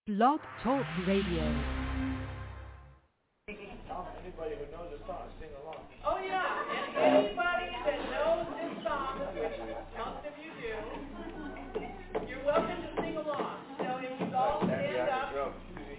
Blog Talk Radio. Anybody who knows the song, sing along. Oh yeah, and anybody that knows this song, which most of you do, you're welcome to sing along. So if you all stand up.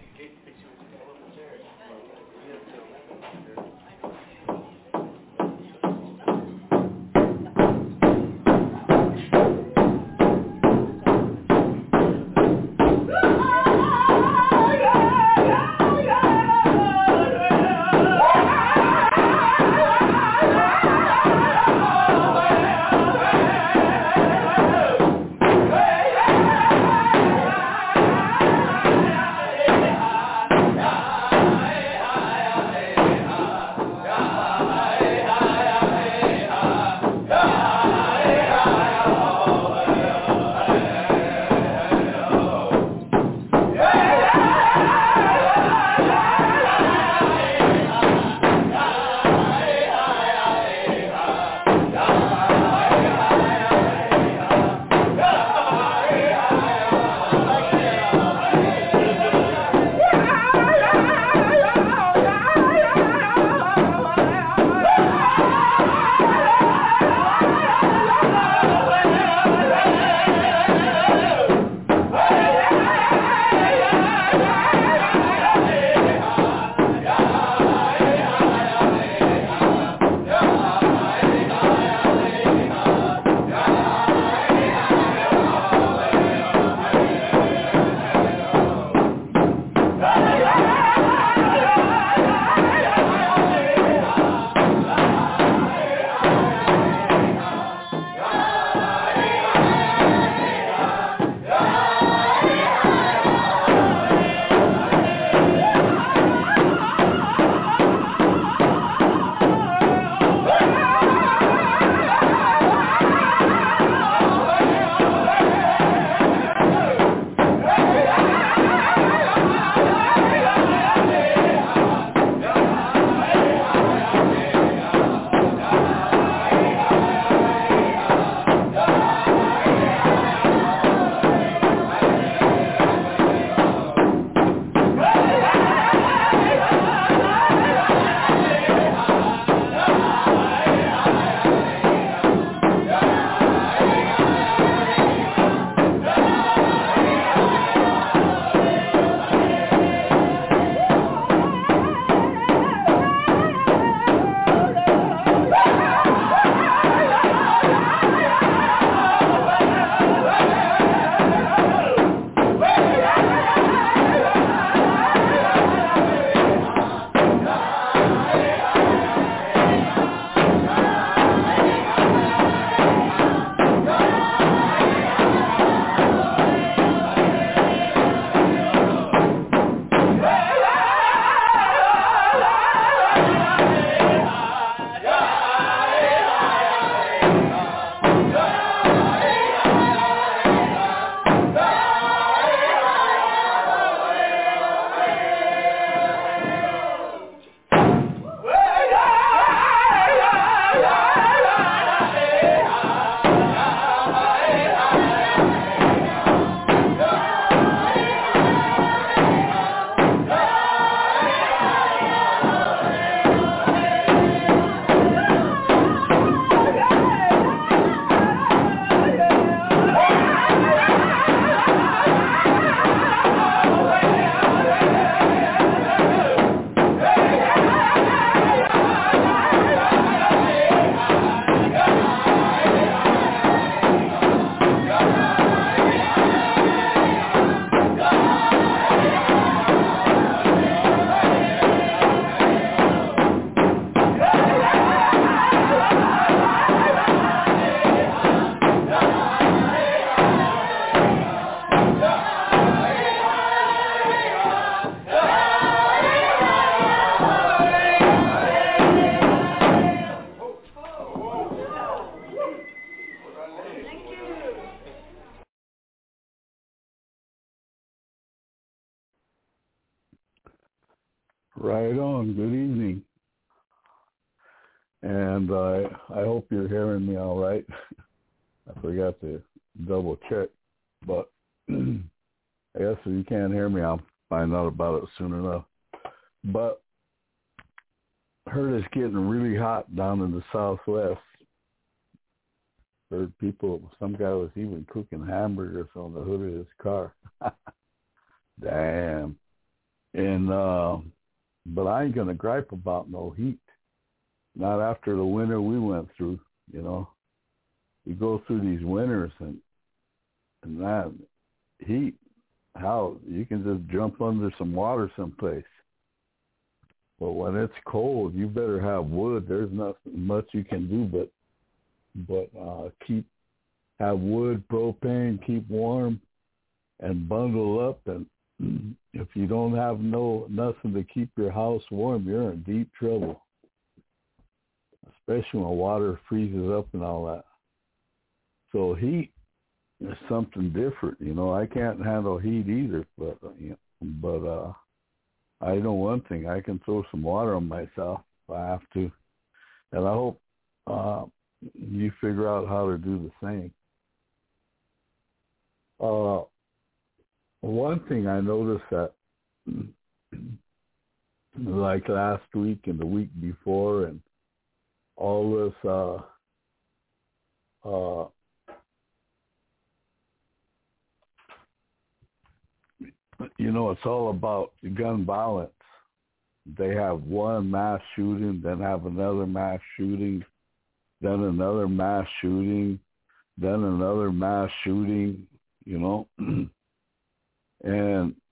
Right on. Good evening. And I hope you're hearing me all right. I forgot to double check, but I guess if you can't hear me, I'll find out about it soon enough. But heard it's getting really hot down in the Southwest. Heard some guy was even cooking hamburgers on the hood of his car. Damn. And but I ain't gonna gripe about no heat. Not after the winter we went through, you know. You go through these winters and that heat, how you can just jump under some water someplace. But when it's cold, you better have wood. There's not much you can do but have wood, propane, keep warm, and bundle up. And if you don't have nothing to keep your house warm, you're in deep trouble. Especially when water freezes up and all that. So heat is something different, you know. I can't handle heat either, but I know one thing: I can throw some water on myself if I have to, and I hope you figure out how to do the same. One thing I noticed that, like last week and the week before, and all this, you know, it's all about gun violence. They have one mass shooting, then have another mass shooting, then another mass shooting, then another mass shooting, you know. And,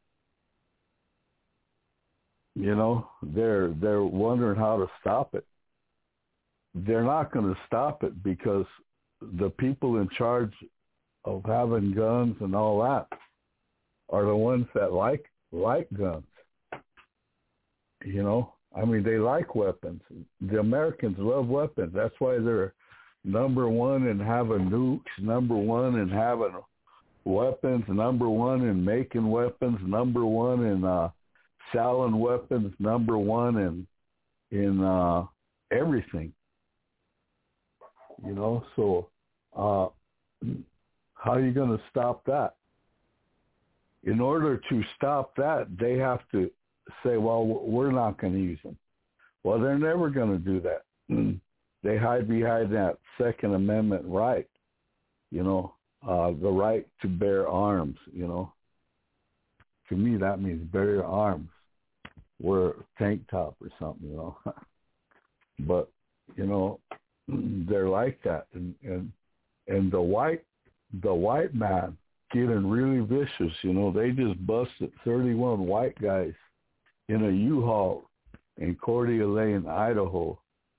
you know, they're wondering how to stop it. They're not going to stop it because the people in charge of having guns and all that are the ones that like guns. You know, I mean, they like weapons. The Americans love weapons. That's why they're number one in having nukes, number one in having weapons, number one in making weapons, number one in selling weapons, number one in everything. You know, so how are you going to stop that? In order to stop that, they have to say, well, we're not going to use them. Well, they're never going to do that. They hide behind that Second Amendment right, you know, the right to bear arms, you know. To me, that means bear arms. Wear a tank top or something, you know. But, you know, they're like that. And the white man getting really vicious, you know. They just busted 31 white guys in a U-Haul in Coeur d'Alene, Idaho.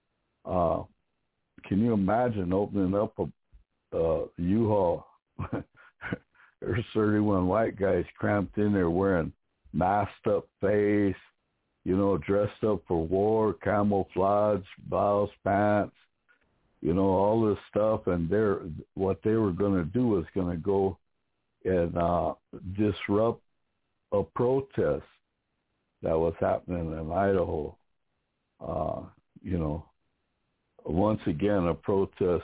Can you imagine opening up a U-Haul? There's 31 white guys cramped in there wearing masked up face, you know, dressed up for war, camouflage, blouse, pants, you know, all this stuff. And what they were going to do was going to go and disrupt a protest that was happening in Idaho. You know, once again, a protest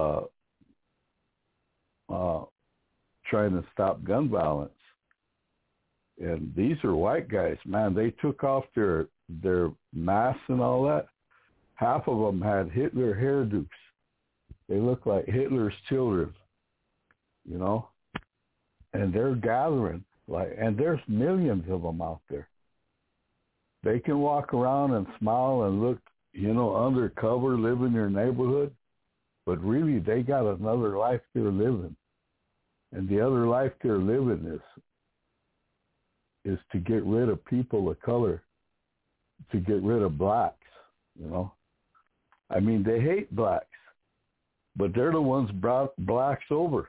trying to stop gun violence. And these are white guys, man. They took off their masks and all that. Half of them had Hitler hairdos. They look like Hitler's children, you know. And they're gathering, and there's millions of them out there. They can walk around and smile and look, you know, undercover, live in their neighborhood, but really they got another life they're living. And the other life they're living is to get rid of people of color, to get rid of blacks, you know. I mean, they hate blacks, but they're the ones brought blacks over.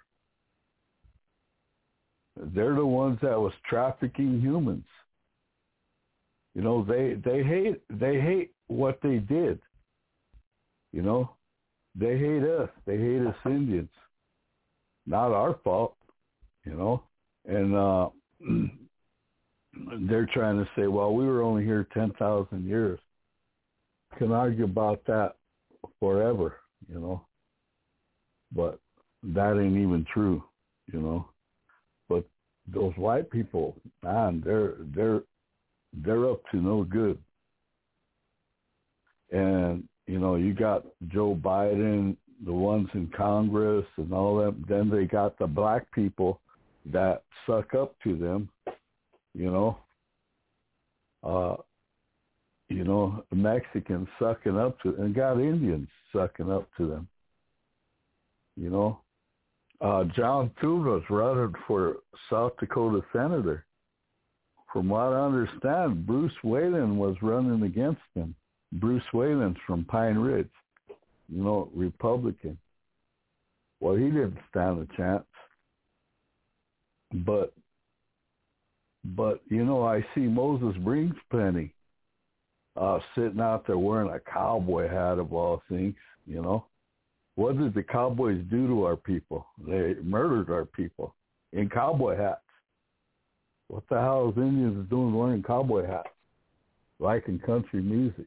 They're the ones that was trafficking humans. You know, they hate what they did. You know, they hate us. They hate us Indians. Not our fault, you know. And they're trying to say, well, we were only here 10,000 years. Can argue about that forever, you know. But that ain't even true, you know. But those white people, man, they're up to no good. And you got Joe Biden, the ones in Congress, and all that. Then they got the black people that suck up to them. Mexicans sucking up to, and got Indians sucking up to them. John Thune was running for South Dakota senator. From what I understand, Bruce Wayland was running against him. Bruce Wayland's from Pine Ridge, Republican. Well, he didn't stand a chance. But I see Moses Brings Plenty sitting out there wearing a cowboy hat of all things, What did the cowboys do to our people? They murdered our people in cowboy hats. What the hell is Indians doing wearing cowboy hats, liking country music?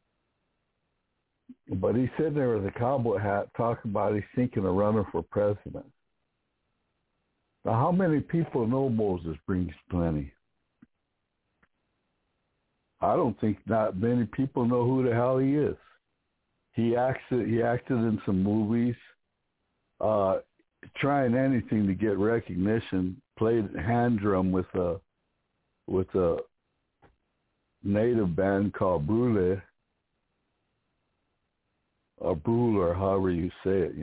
But he's sitting there with a cowboy hat talking about he's thinking of running for president. Now, how many people know Moses Brings Plenty? I don't think not many people know who the hell he is. He acted in some movies, trying anything to get recognition. Played hand drum with a native band called Brule, or Brule, or however you say it,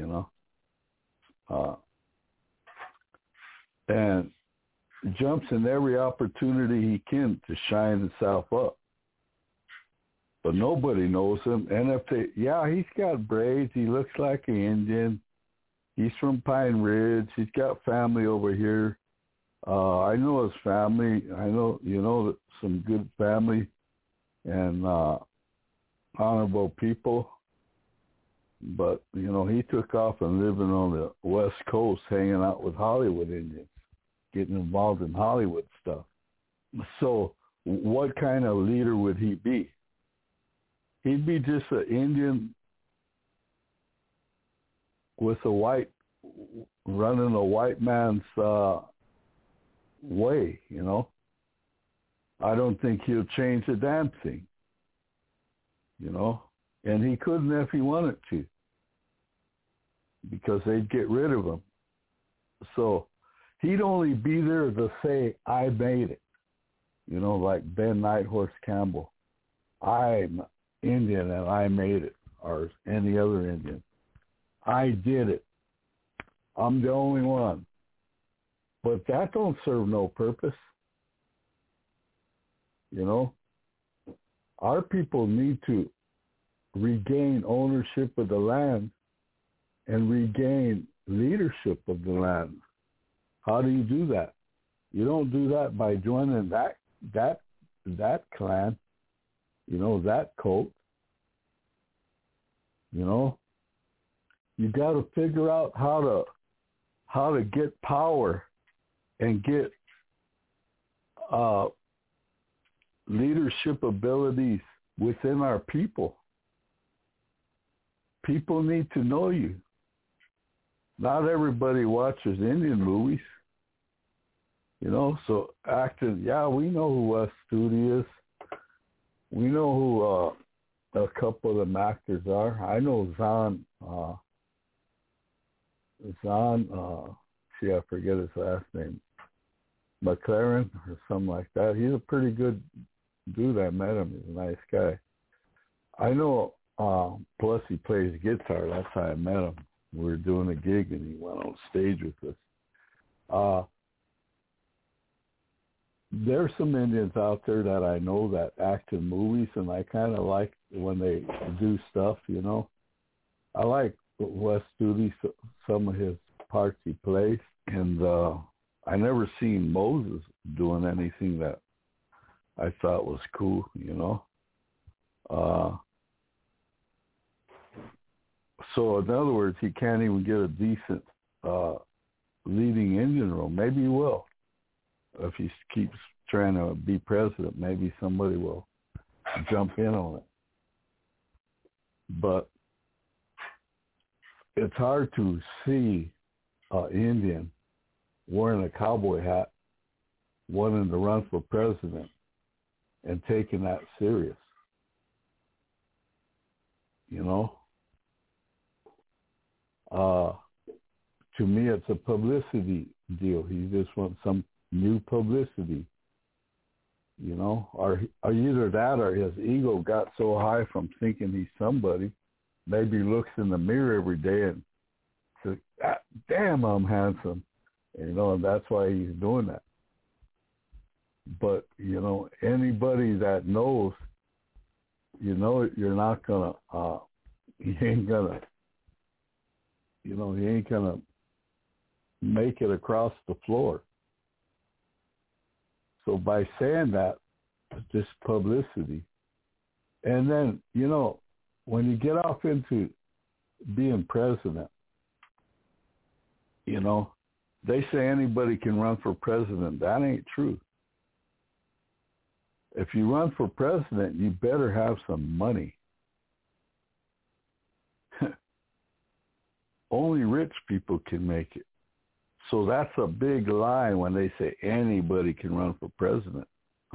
and jumps in every opportunity he can to shine himself up. But nobody knows him. And he's got braids. He looks like an Indian. He's from Pine Ridge. He's got family over here. I know his family. I know, some good family and honorable people. But, he took off and living on the West Coast, hanging out with Hollywood Indians, getting involved in Hollywood stuff. So what kind of leader would he be? He'd be just an Indian with running a white man's way, I don't think he'll change a damn thing, and he couldn't if he wanted to, because they'd get rid of him. So he'd only be there to say, I made it, like Ben Nighthorse Campbell. I'm Indian and I made it, or any other Indian. I did it. I'm the only one. But that don't serve no purpose. Our people need to regain ownership of the land and regain leadership of the land. How do you do that? You don't do that by joining that clan, that cult. You got to figure out how to get power and get leadership abilities within our people. People need to know you. Not everybody watches Indian movies. So acting, we know who Wes Studi is. We know who a couple of them actors are. I know Zahn, I forget his last name, McLaren or something like that. He's a pretty good dude. I met him. He's a nice guy. I know, plus he plays guitar. That's how I met him. We were doing a gig and he went on stage with us. There's some Indians out there that I know that act in movies, and I kind of like when they do stuff, I like Wes Studi, some of his parts he plays, and I never seen Moses doing anything that I thought was cool, So in other words, he can't even get a decent leading Indian role. Maybe he will. If he keeps trying to be president, maybe somebody will jump in on it. But it's hard to see an Indian wearing a cowboy hat wanting to run for president and taking that serious. You know? To me, it's a publicity deal. He just wants some new publicity. You know? Or either that or his ego got so high from thinking he's somebody. Maybe he looks in the mirror every day and says, damn, I'm handsome. You know, and that's why he's doing that. But, you know, anybody that knows, you know, you're not going to, he ain't going to make it across the floor. So by saying that, it's just publicity. And then, you know, when you get off into being president, you know, they say anybody can run for president. That ain't true. If you run for president, you better have some money. Only rich people can make it. So that's a big lie when they say anybody can run for president.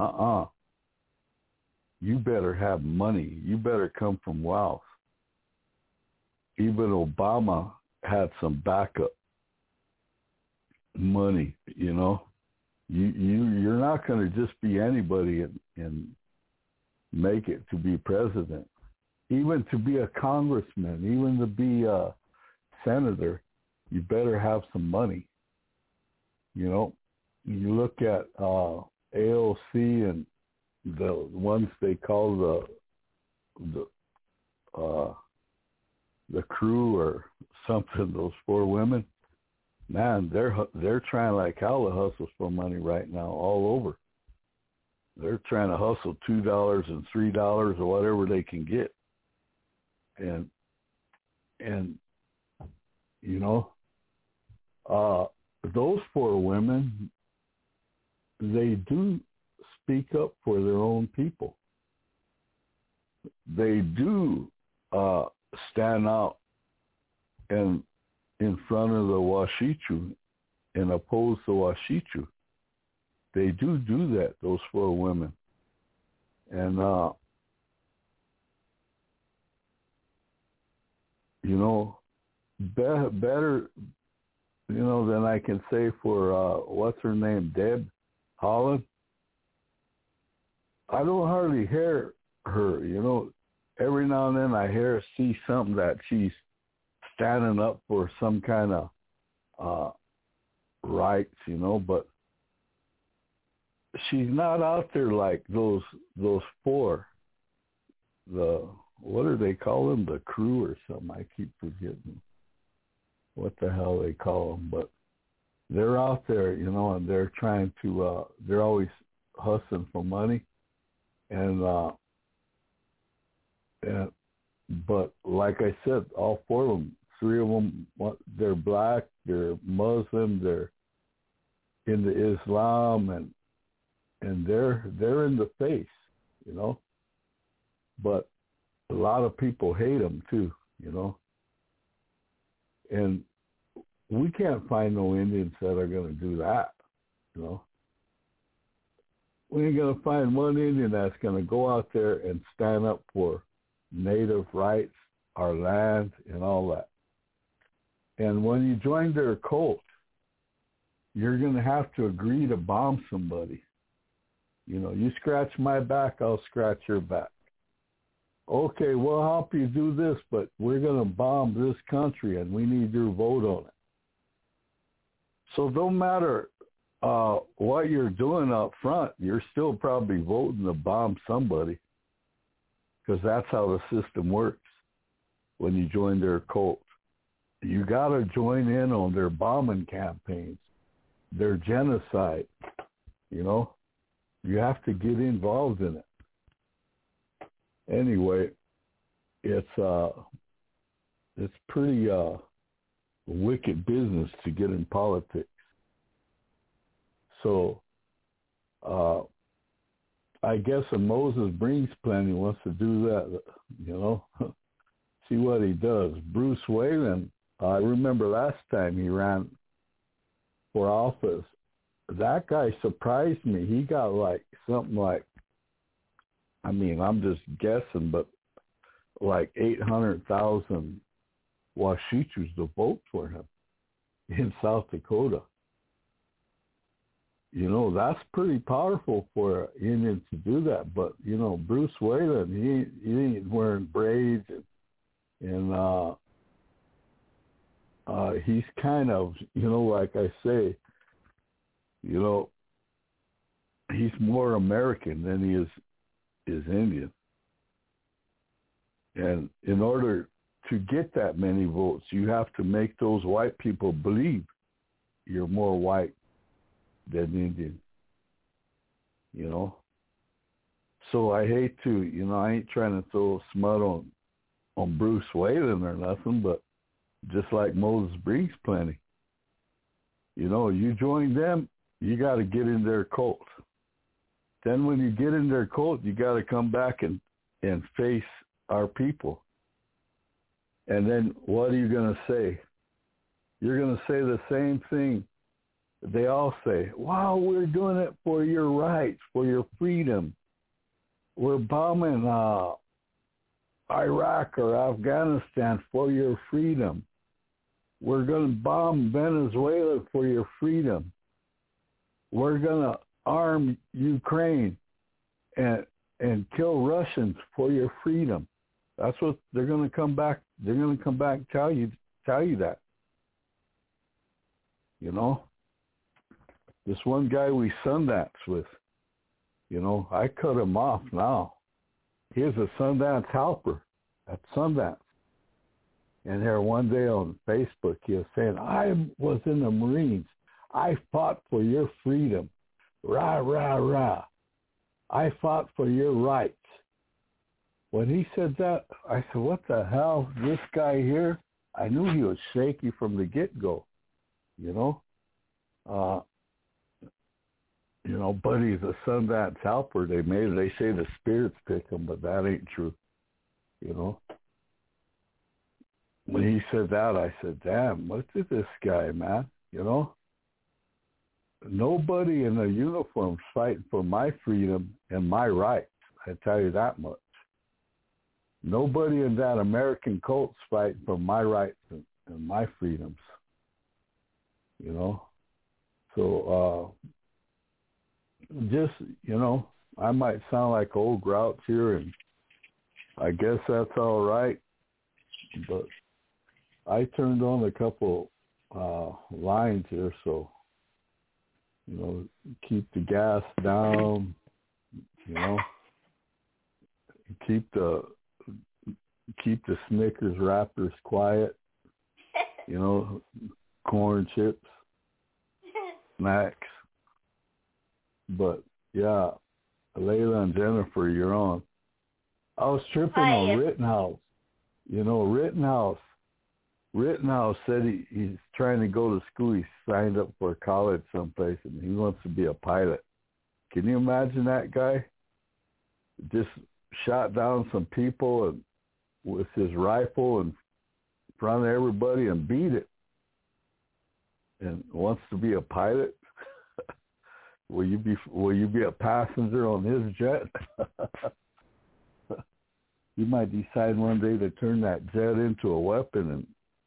You better have money. You better come from wealth. Even Obama had some backup money, you know. You're not going to just be anybody and make it to be president. Even to be a congressman, even to be a senator, you better have some money. You know, you look at AOC and the ones they call the crew or something, those 4 women. Man, they're trying like hell to hustle for money right now all over. They're trying to hustle $2 and $3 or whatever they can get. And you know, those 4 women, they do speak up for their own people. They do stand out and in front of the Washichu and oppose the Washichu. They do that, those 4 women. And, you know, better, you know, than I can say for, what's her name, Deb Haaland. I don't hardly hear her, you know. Every now and then I see something that she's standing up for some kind of rights, you know, but she's not out there like those 4. What do they call them? The crew or something. I keep forgetting what the hell they call them, but they're out there, you know, and they're trying to. They're always hustling for money, and but like I said, all 4 of them. 3 of them, they're black, they're Muslim, they're into Islam, and they're in the face, you know. But a lot of people hate them too, you know. And we can't find no Indians that are going to do that, you know. We ain't going to find one Indian that's going to go out there and stand up for native rights, our land, and all that. And when you join their cult, you're going to have to agree to bomb somebody. You know, you scratch my back, I'll scratch your back. Okay, we'll help you do this, but we're going to bomb this country and we need your vote on it. So no matter what you're doing up front, you're still probably voting to bomb somebody, because that's how the system works when you join their cult. You got to join in on their bombing campaigns, their genocide, you know. You have to get involved in it. Anyway, it's pretty wicked business to get in politics. So I guess a Moses brings plenty wants to do that, you know. See what he does. Bruce Wayland, I remember last time he ran for office, that guy surprised me. He got like something like, I mean, I'm just guessing, but like 800,000 Washichus to vote for him in South Dakota. You know, that's pretty powerful for an Indian to do that. But, you know, Bruce Wayland, he ain't wearing braids and he's kind of, you know, like I say, you know, he's more American than he is Indian. And in order to get that many votes, you have to make those white people believe you're more white than Indian, you know. So I hate to, you know, I ain't trying to throw smut on Bruce Wayland or nothing, but just like Moses Briggs plenty. You know, you join them, you got to get in their cult. Then when you get in their cult, you got to come back and face our people. And then what are you going to say? You're going to say the same thing they all say. Wow, we're doing it for your rights, for your freedom. We're bombing Iraq or Afghanistan for your freedom. We're going to bomb Venezuela for your freedom. We're going to arm Ukraine and kill Russians for your freedom. That's what they're going to come back. They're going to come back and tell you that. You know, this one guy we Sundance with, you know, I cut him off now. He was a Sundance helper at Sundance. And there one day on Facebook, he was saying, I was in the Marines. I fought for your freedom. Rah, rah, rah. I fought for your rights. When he said that, I said, what the hell? This guy here, I knew he was shaky from the get-go, you know. You know, but he's a Sundance helper. They say the spirits pick him, but that ain't true, you know. When he said that, I said, damn, look at this guy, man, you know. Nobody in a uniform fighting for my freedom and my rights, I tell you that much. Nobody in that American cult's fighting for my rights and my freedoms, you know. So just, you know, I might sound like old grouch here, and I guess that's all right, but I turned on a couple lines here, so, you know, keep the gas down, you know, keep the Snickers wrappers quiet, you know, corn chips, snacks. But yeah, Layla and Jennifer, you're on. I was tripping on Rittenhouse. You know, Rittenhouse said he's trying to go to school. He signed up for college someplace, and he wants to be a pilot. Can you imagine that guy? Just shot down some people and with his rifle in front of everybody and beat it. And wants to be a pilot? Will you be a passenger on his jet? You might decide one day to turn that jet into a weapon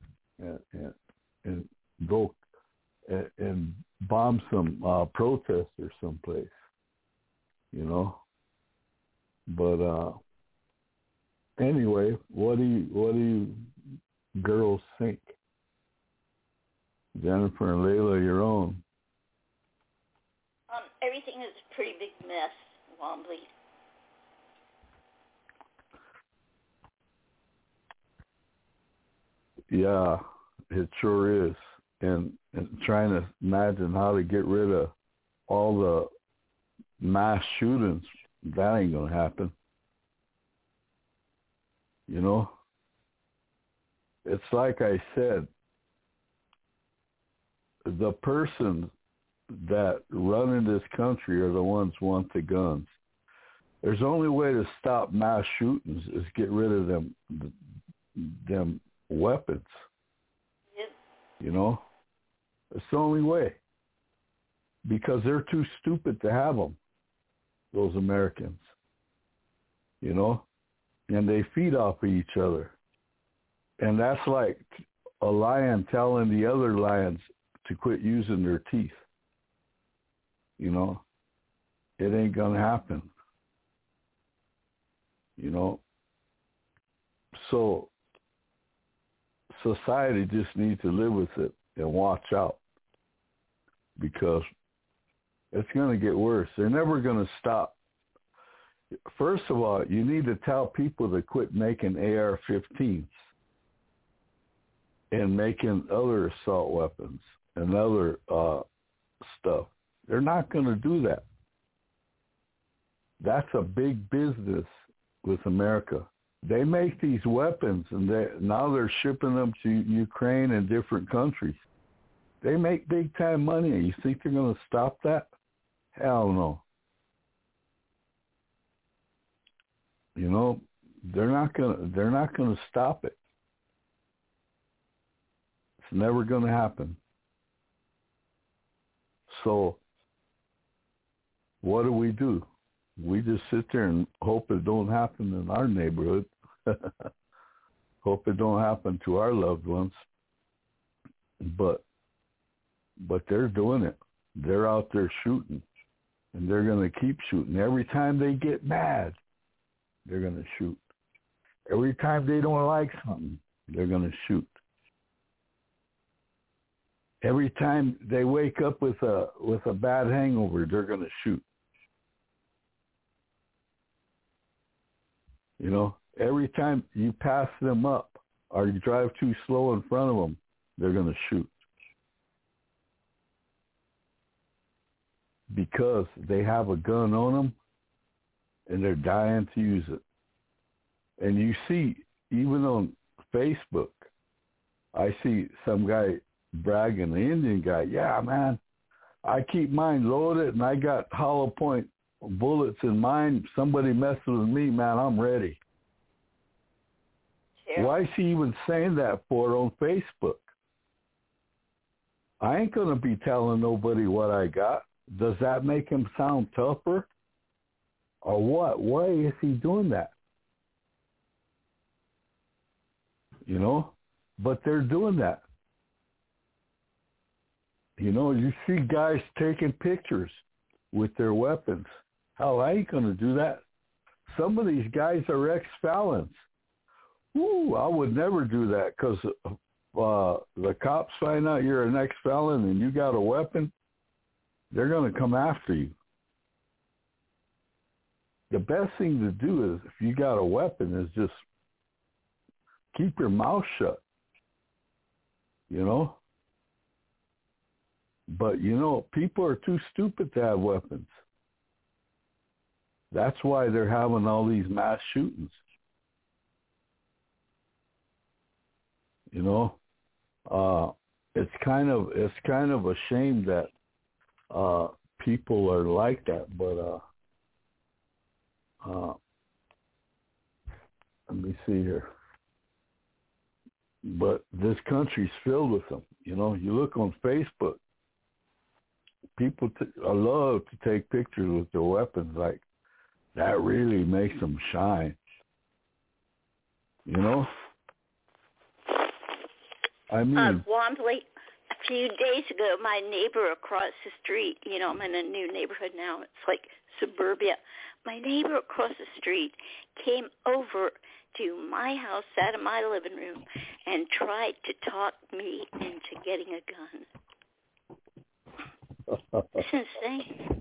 and go and bomb some protesters someplace, you know. But anyway, what do you girls think? Jennifer and Layla, your own. Everything is a pretty big mess, Wombly. Yeah, it sure is. And trying to imagine how to get rid of all the mass shootings, that ain't going to happen. You know? It's like I said, the persons that run in this country are the ones who want the guns. There's only way to stop mass shootings is get rid of them weapons. Yep. You know? It's the only way. because they're too stupid to have them, those Americans, you know, and they feed off of each other. And that's like a lion telling the other lions to quit using their teeth. You know, it ain't going to happen. You know, so society just needs to live with it and watch out, because it's going to get worse. They're never going to stop. First of all, you need to tell people to quit making AR-15s and making other assault weapons and other stuff. They're not going to do that. That's a big business with America. They make these weapons, and now they're shipping them to Ukraine and different countries. They make big time money. You think they're going to stop that? Hell no. You know, they're not going to stop it. It's never going to happen. So what do? We just sit there and hope it don't happen in our neighborhood. Hope it don't happen to our loved ones. But they're doing it. They're out there shooting, and they're going to keep shooting. Every time they get mad, they're going to shoot. Every time they don't like something, they're going to shoot. Every time they wake up with a bad hangover, they're going to shoot. You know, every time you pass them up or you drive too slow in front of them, they're going to shoot. Because they have a gun on them and they're dying to use it. And you see, even on Facebook, I see some guy bragging, the Indian guy, yeah, man, I keep mine loaded and I got hollow point bullets in mine. Somebody messes with me, man, I'm ready. Sure. Why is he even saying that for on Facebook? I ain't going to be telling nobody what I got. Does that make him sound tougher? Or what? Why is he doing that? You know? But they're doing that. You know, you see guys taking pictures with their weapons. Hell, I ain't going to do that. Some of these guys are ex-felons. Ooh, I would never do that, because the cops find out you're an ex-felon and you got a weapon, they're going to come after you. The best thing to do is, if you got a weapon, is just keep your mouth shut. You know? But, you know, people are too stupid to have weapons. That's why they're having all these mass shootings. You know, it's kind of a shame that people are like that. But let me see here. But this country's filled with them. You know, you look on Facebook, people love to take pictures with their weapons. Like, that really makes them shine. You know? I mean, Wombly, a few days ago, my neighbor across the street, you know, I'm in a new neighborhood now. It's like suburbia. My neighbor across the street came over to my house, sat in my living room, and tried to talk me into getting a gun. It's insane.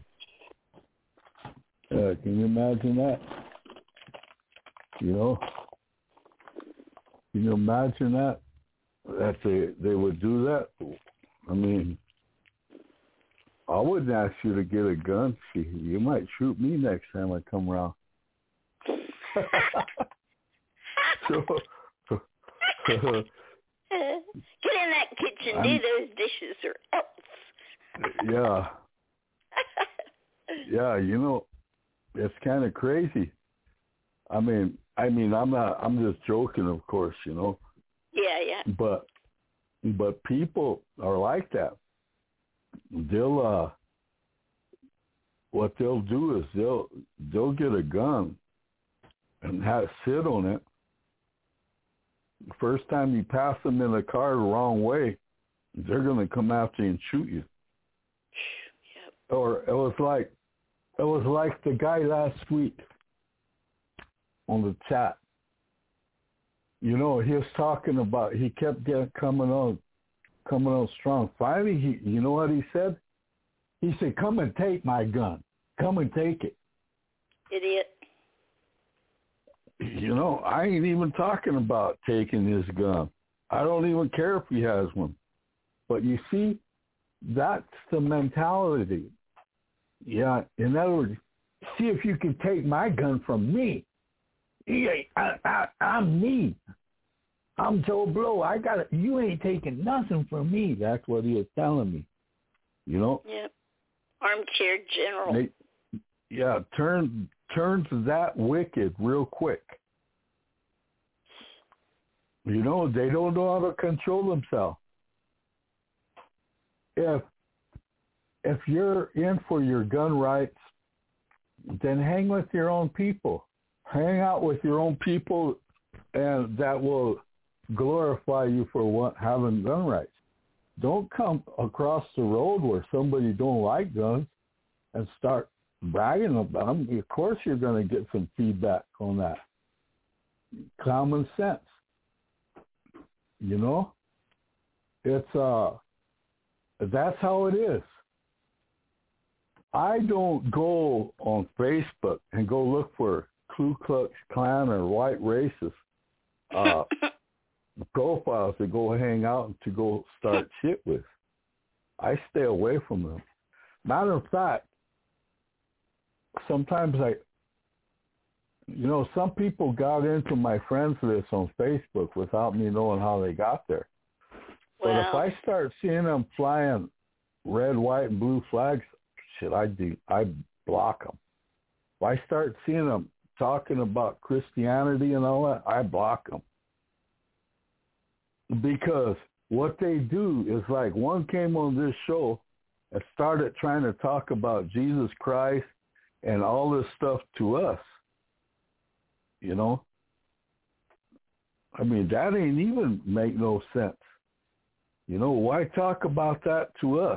Can you imagine that? You know? Can you imagine that? That they would do that? I mean, I wouldn't ask you to get a gun. You might shoot me next time I come around. So, get in that kitchen, do those dishes, or else. Yeah. Yeah, you know, it's kind of crazy. I mean, I'm just joking, of course, you know. Yeah. But people are like that. They'll what they'll do is they'll get a gun and sit on it. The first time you pass them in the car the wrong way, they're going to come after you and shoot you. Yep. Or it was like the guy last week on the chat. You know, he was talking about, he kept coming on strong. Finally, you know what he said? He said, "Come and take my gun. Come and take it." Idiot. You know, I ain't even talking about taking his gun. I don't even care if he has one. But you see, that's the mentality. Yeah, in other words, see if you can take my gun from me. I'm me. I'm Joe Blow. You ain't taking nothing from me. That's what he was telling me. You know? Yep. Armchair general. Turns that wicked real quick. You know, they don't know how to control themselves. If you're in for your gun rights, then hang with your own people. Hang out with your own people, and that will glorify you for having gun rights. Don't come across the road where somebody don't like guns and start bragging about them. Of course you're going to get some feedback on that. Common sense. You know? It's that's how it is. I don't go on Facebook and go look for Ku Klux Klan or white racist profiles to go hang out and to go start shit with. I stay away from them. Matter of fact, sometimes some people got into my friends list on Facebook without me knowing how they got there. But if I start seeing them flying red, white, and blue flags, shit, I block them. If I start seeing them talking about Christianity and all that, I block them. Because what they do is like one came on this show and started trying to talk about Jesus Christ and all this stuff to us. You know? I mean, that ain't even make no sense. You know, why talk about that to us?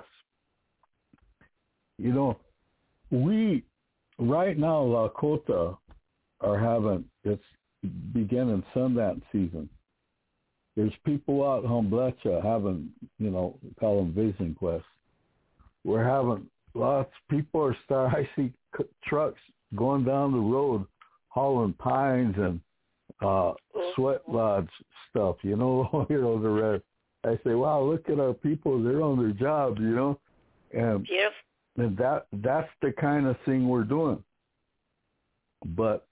You know, we, right now, Lakota it's beginning Sundance season. There's people out in Humblecha having, call them vision quests. We're having people I see trucks going down the road hauling pines and sweat lodge stuff, the red. I say, wow, look at our people. They're on their jobs, And, yes. And that's the kind of thing we're doing. But,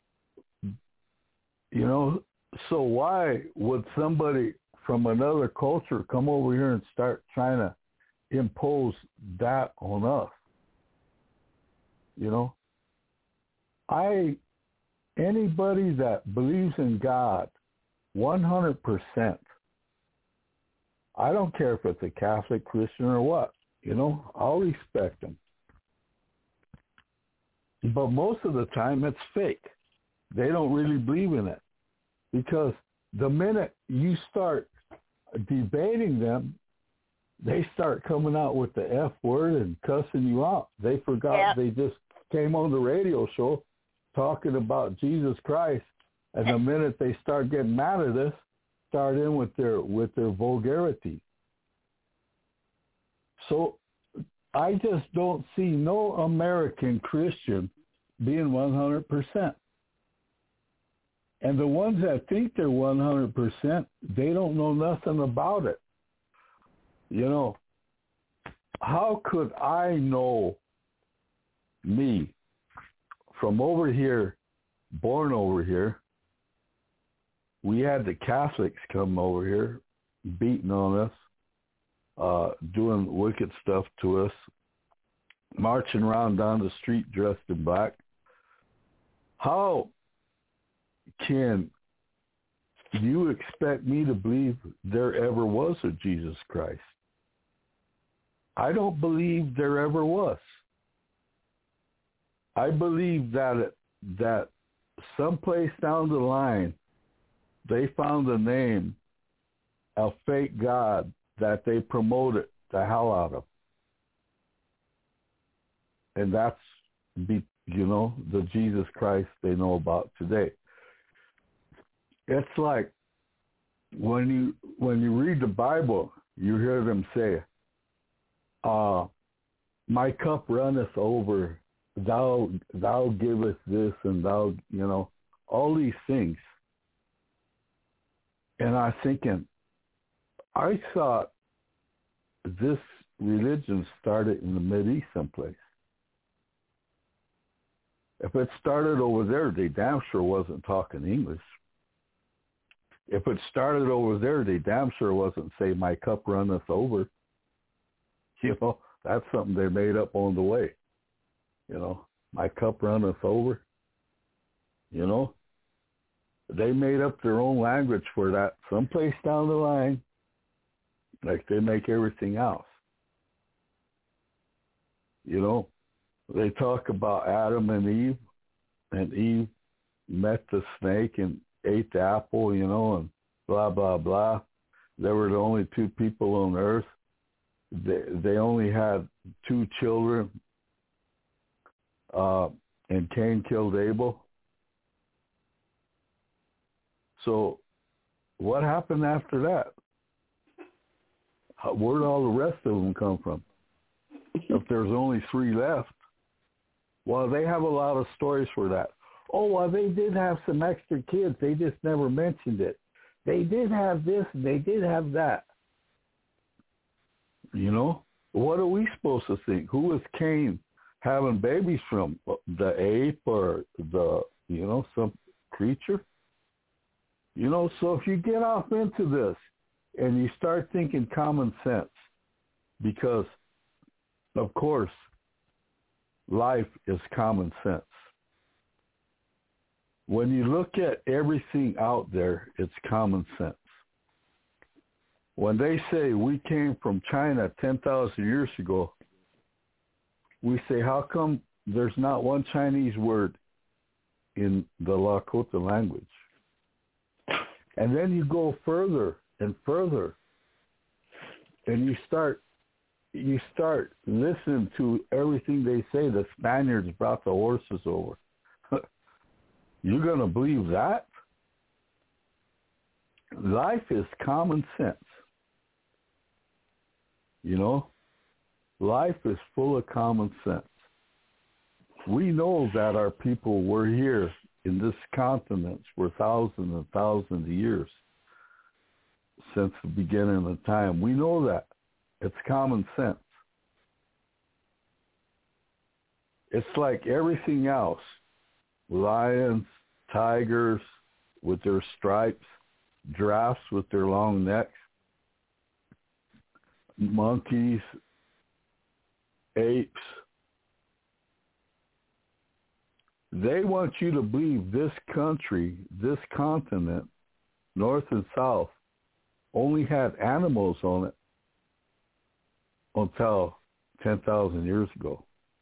so why would somebody from another culture come over here and start trying to impose that on us? Anybody that believes in God 100%, I don't care if it's a Catholic, Christian, or what, I'll respect them. But most of the time it's fake. They don't really believe in it. Because the minute you start debating them, they start coming out with the F word and cussing you out. They forgot They just came on the radio show talking about Jesus Christ, and the minute they start getting mad at us, start in with their vulgarity. So I just don't see no American Christian being 100%. And the ones that think they're 100%, they don't know nothing about it. How could I know me from over here, born over here? We had the Catholics come over here, beating on us, doing wicked stuff to us, marching around down the street dressed in black. How can you expect me to believe there ever was a Jesus Christ? I don't believe there ever was. I believe that someplace down the line, they found a name, a fake God that they promoted the hell out of. And that's, the Jesus Christ they know about today. It's like when you read the Bible, you hear them say, my cup runneth over, thou givest this, and thou, all these things. And I'm thinking, I thought this religion started in the Mideast someplace. If it started over there, they damn sure wasn't talking English. If it started over there, they damn sure wasn't say, my cup runneth over. That's something they made up on the way. My cup runneth over. They made up their own language for that someplace down the line, like they make everything else. They talk about Adam and Eve met the snake and ate the apple, and blah, blah, blah. They were the only two people on earth. They only had 2 children, and Cain killed Abel. So what happened after that? Where'd all the rest of them come from? If there's only 3 left. Well, they have a lot of stories for that. Oh, well, they did have some extra kids. They just never mentioned it. They did have this and they did have that. What are we supposed to think? Who was Cain having babies from? The ape or some creature? So if you get off into this and you start thinking common sense, because, of course, life is common sense. When you look at everything out there, it's common sense. When they say we came from China 10,000 years ago, we say, how come there's not one Chinese word in the Lakota language? And then you go further and further, and you start listening to everything they say. The Spaniards brought the horses over. You're going to believe that? Life is common sense. Life is full of common sense. We know that our people were here in this continent for thousands and thousands of years since the beginning of time. We know that. It's common sense. It's like everything else. Lions, tigers with their stripes, giraffes with their long necks, monkeys, apes. They want you to believe this country, this continent, north and south, only had animals on it until 10,000 years ago.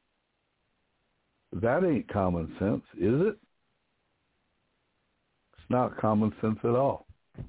That ain't common sense, is it? It's not common sense at all.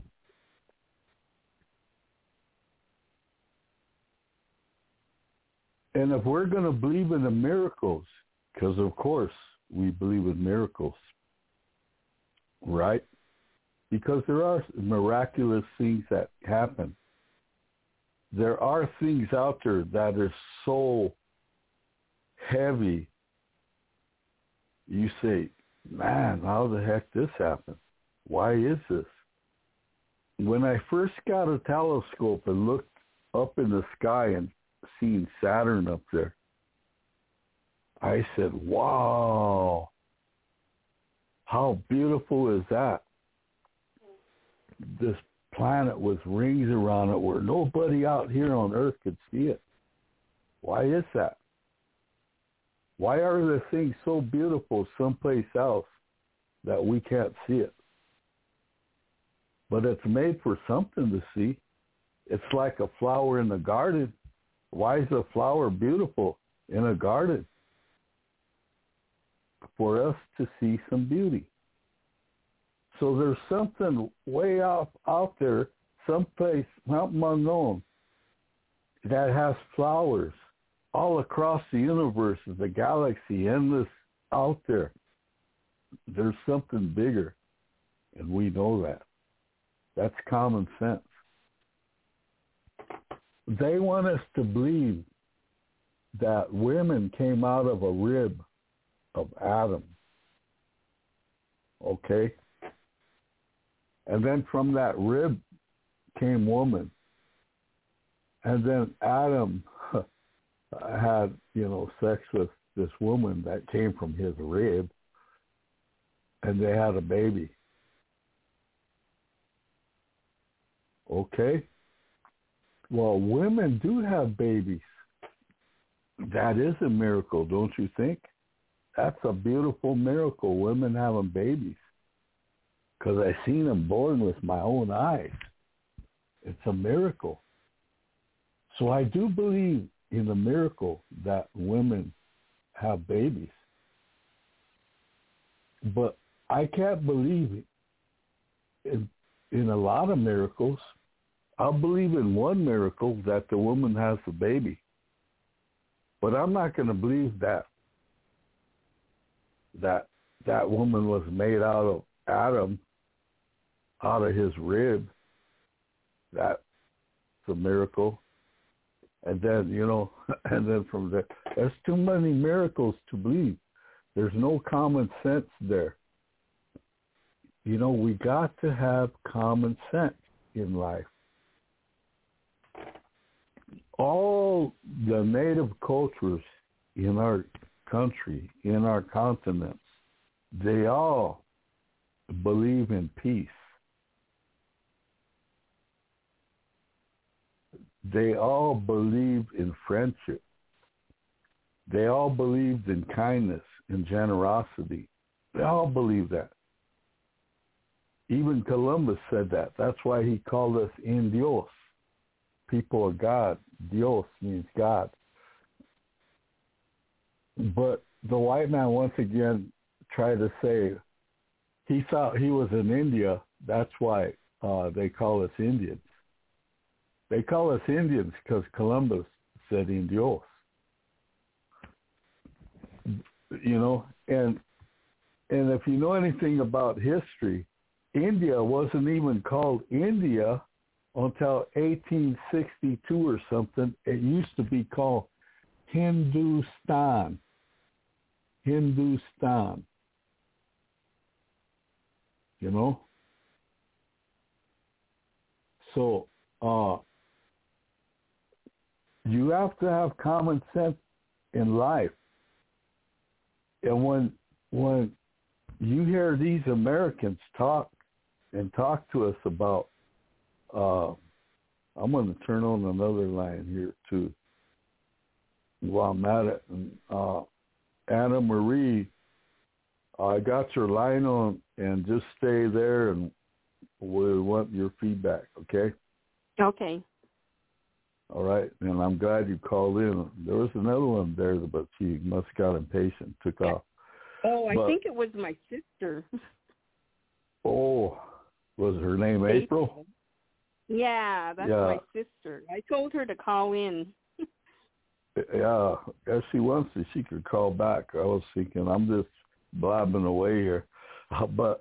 And if we're going to believe in the miracles, because of course we believe in miracles, right? Because there are miraculous things that happen. There are things out there that are so heavy, you say, man, how the heck this happened? Why is this? When I first got a telescope and looked up in the sky and seen Saturn up there, I said, wow, how beautiful is that? This planet with rings around it where nobody out here on Earth could see it. Why is that? Why are the things so beautiful someplace else that we can't see it? But it's made for something to see. It's like a flower in the garden. Why is a flower beautiful in a garden? for us to see some beauty. So there's something way out there, someplace, something unknown, that has flowers all across the universe, the galaxy, endless out there. There's something bigger, and we know that. That's common sense. They want us to believe that women came out of a rib of Adam. Okay? And then from that rib came woman. And then Adam had, sex with this woman that came from his rib. And they had a baby. Okay? Well, women do have babies. That is a miracle, don't you think? That's a beautiful miracle, women having babies. Because I've seen them born with my own eyes. It's a miracle. So I do believe in the miracle that women have babies. But I can't believe in a lot of miracles. I'll believe in one miracle, that the woman has the baby. But I'm not going to believe that woman was made out of Adam, out of his rib. That's a miracle. And then, and then from there, there's too many miracles to believe. There's no common sense there. We got to have common sense in life. All the native cultures in our country, in our continents, they all believe in peace. They all believe in friendship. They all believed in kindness and generosity. They all believe that. Even Columbus said that. That's why he called us Indios, people of God. Dios means God. But the white man once again tried to say he thought he was in India. That's why they call us Indians. They call us Indians because Columbus said Indios. And if you know anything about history, India wasn't even called India until 1862 or something. It used to be called Hindustan. Hindustan. So you have to have common sense in life. And when you hear these Americans talk to us about, I'm going to turn on another line here too while I'm at it. And, Anna Marie, I got your line on, and just stay there, and we want your feedback, okay? Okay. All right, and I'm glad you called in. There was another one there, but she must have got impatient, took off. Oh, I think it was my sister. Oh, was her name April? Yeah, that's my sister. I told her to call in. Yeah, if she wants to, she could call back. I was thinking, I'm just blabbing away here. But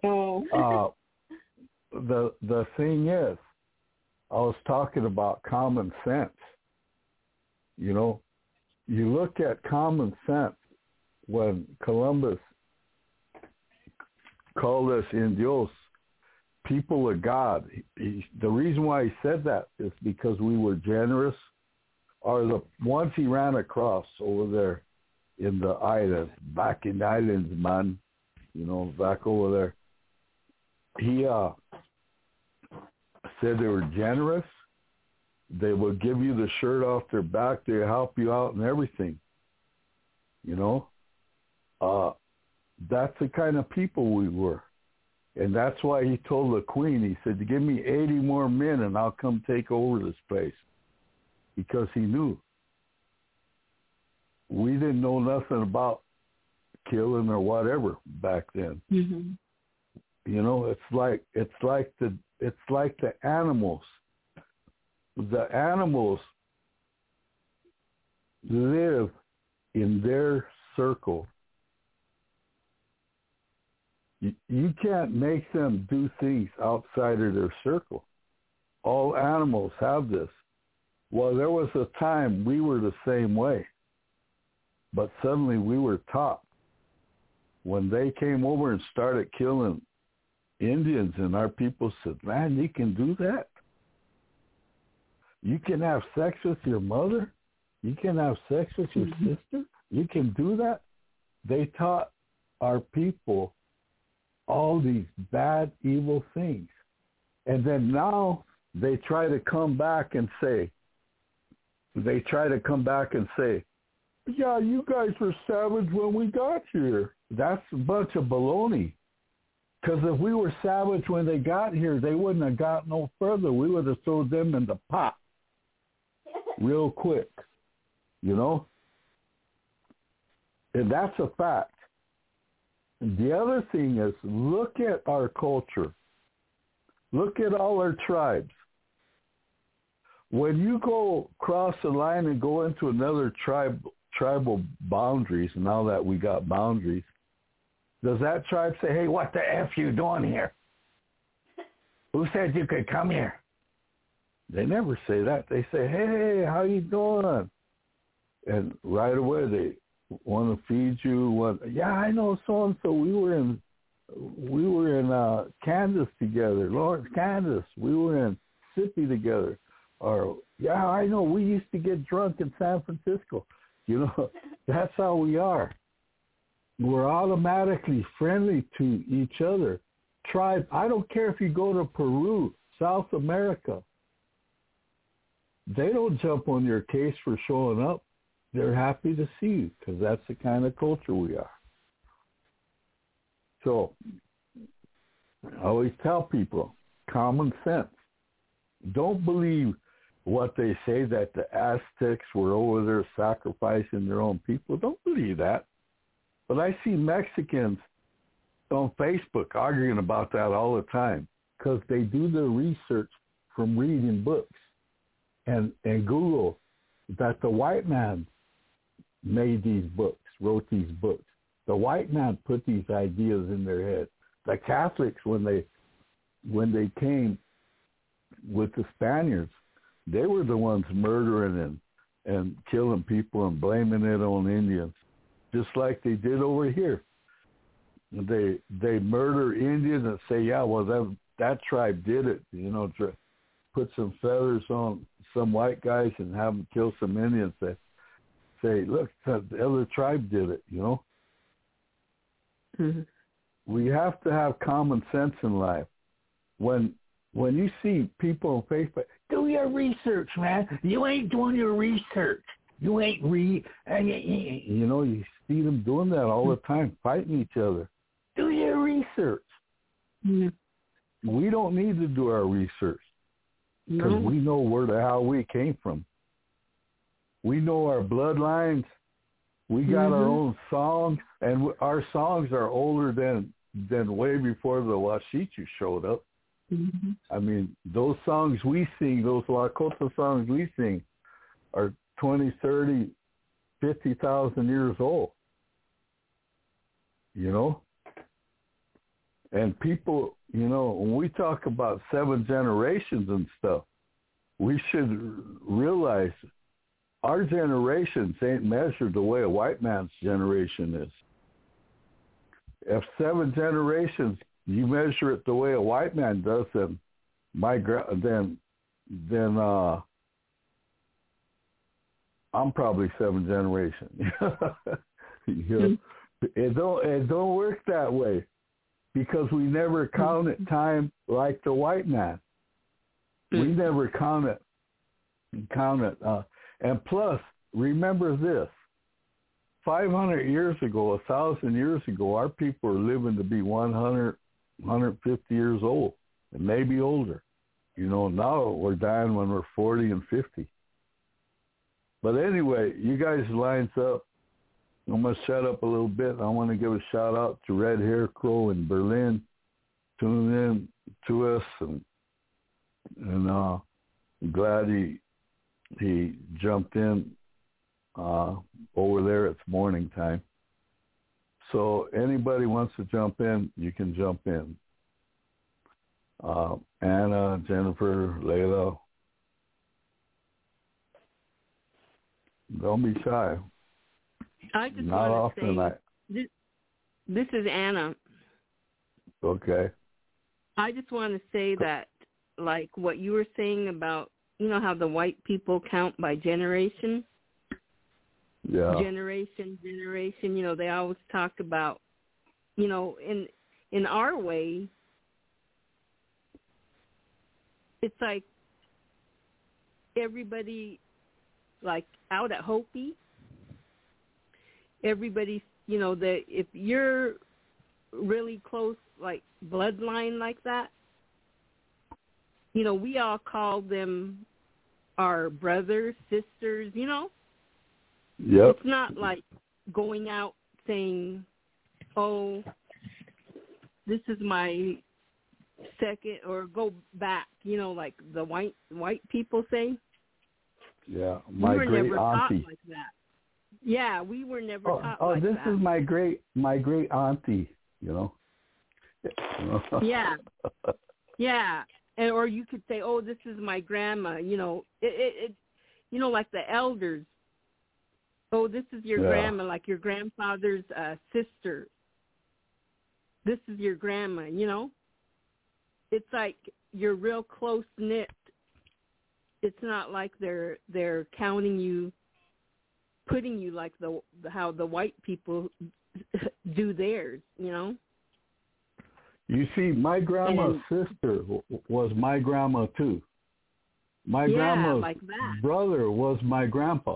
the thing is, I was talking about common sense. You look at common sense when Columbus called us Indios, people of God. The reason why he said that is because we were generous. Or the ones he ran across over there in the islands, back in the islands, man, back over there. He said they were generous. They would give you the shirt off their back. They help you out and everything. That's the kind of people we were. And that's why he told the queen, he said, give me 80 more men and I'll come take over this place. Because he knew we didn't know nothing about killing or whatever back then. Mm-hmm. You know, it's like the animals. The animals live in their circle. You can't make them do things outside of their circle. All animals have this. Well, there was a time we were the same way, but suddenly we were taught. When they came over and started killing Indians, and our people said, man, you can do that? You can have sex with your mother? You can have sex with your sister? You can do that? They taught our people all these bad, evil things. And then now they try to come back and say, yeah, you guys were savage when we got here. That's a bunch of baloney. Because if we were savage when they got here, they wouldn't have got no further. We would have thrown them in the pot real quick, you know? And that's a fact. And the other thing is, look at our culture. Look at all our tribes. When you go cross the line and go into another tribal boundaries, now that we got boundaries, does that tribe say, hey, what the F you doing here? Who said you could come here? They never say that. They say, hey, how you doing? And right away they want to feed you. Yeah, I know so-and-so. We were in Kansas together, Lawrence, Kansas. We were in Mississippi together. Or, yeah, I know. We used to get drunk in San Francisco. You know, that's how we are. We're automatically friendly to each other. Tribe, I don't care if you go to Peru, South America. They don't jump on your case for showing up. They're happy to see you because that's the kind of culture we are. So I always tell people, common sense. Don't believe what they say that the Aztecs were over there sacrificing their own people. Don't believe that. But I see Mexicans on Facebook arguing about that all the time because they do their research from reading books and Google that the white man made these books, wrote these books. The white man put these ideas in their head. The Catholics, when they came with the Spaniards, they were the ones murdering and killing people and blaming it on Indians, just like they did over here. They murder Indians and say, yeah, well, that tribe did it, you know, put some feathers on some white guys and have them kill some Indians. They say, look, the other tribe did it, you know. Mm-hmm. We have to have common sense in life. When you see people on Facebook, do your research, man. You ain't doing your research. You ain't you know, you see them doing that all the time, fighting each other. Do your research. Mm-hmm. We don't need to do our research because we know where the hell we came from. We know our bloodlines. We got our own songs, and our songs are older than way before the Washichu showed up. Mm-hmm. I mean, those songs we sing, those Lakota songs we sing, are 20, 30, 50,000 years old. You know? And people, you know, when we talk about 7 generations and stuff, we should realize our generations ain't measured the way a white man's generation is. If 7 generations, you measure it the way a white man does, then I'm probably 7 generations. You know, it don't work that way because we never counted time like the white man. We never counted. And plus, remember this: 500 years ago, 1,000 years ago, our people were living to be 100, 150 years old, and maybe older. You know, now we're dying when we're 40 and 50. But anyway, you guys lines up. I'm going to shut up a little bit. I want to give a shout out to Red Hair Crow in Berlin, tuning in to us, and I'm glad he jumped in over there. It's morning time. So anybody wants to jump in, you can jump in. Anna, Jennifer, Layla, don't be shy. I just Not want to say, this is Anna. Okay. I just want to say that, like what you were saying about, you know, how the white people count by generation. Yeah. Generation, you know, they always talk about, you know, in our way, it's like everybody, like out at Hopi, everybody, you know, that if you're really close, like bloodline like that, you know, we all call them our brothers, sisters, you know. Yep. It's not like going out saying, oh, this is my second, or go back, you know, like the white people say. Yeah, my we were great never auntie. Taught like that. Yeah, we were never taught like that. Oh, this is my great auntie, you know. Yeah. Yeah. And or you could say, oh, this is my grandma, you know. It you know, like the elders. Oh, this is your grandma, like your grandfather's sister. This is your grandma, you know. It's like you're real close knit. It's not like they're counting you, putting you like how the white people do theirs, you know. You see, my grandma's sister was my grandma too. My grandma's like that. brother was my grandpa.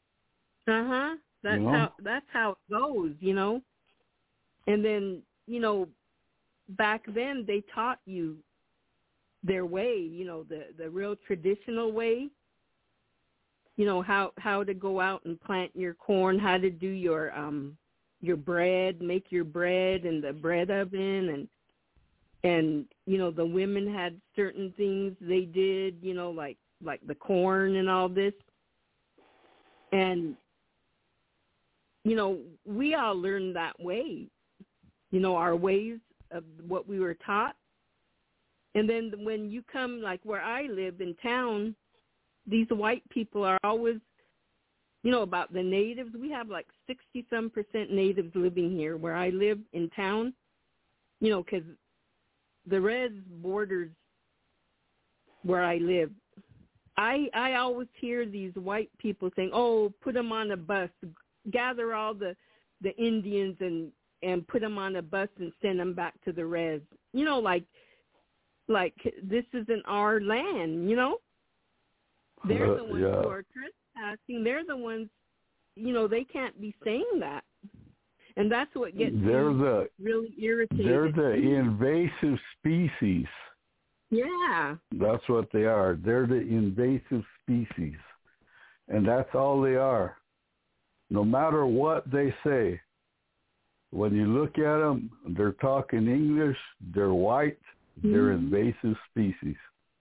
That's how it goes, you know. And then, you know, back then they taught you their way, you know, the real traditional way. You know, how to go out and plant your corn, how to do your bread, make your bread in the bread oven, and you know, the women had certain things they did, you know, like the corn and all this. And you know, we all learned that way, you know, our ways of what we were taught. And then when you come, like where I live in town, these white people are always, you know, about the natives. We have like 60-some% natives living here where I live in town, you know, because the res borders where I live. I always hear these white people saying, oh, put them on a bus, gather all the Indians and put them on a bus and send them back to the res. You know, like this isn't our land, you know? They're the ones who are trespassing. They're the ones, you know, they can't be saying that. And that's what gets really irritated. They're the invasive species. Yeah. That's what they are. They're the invasive species. And that's all they are. No matter what they say, when you look at them, they're talking English, they're white, they're invasive species.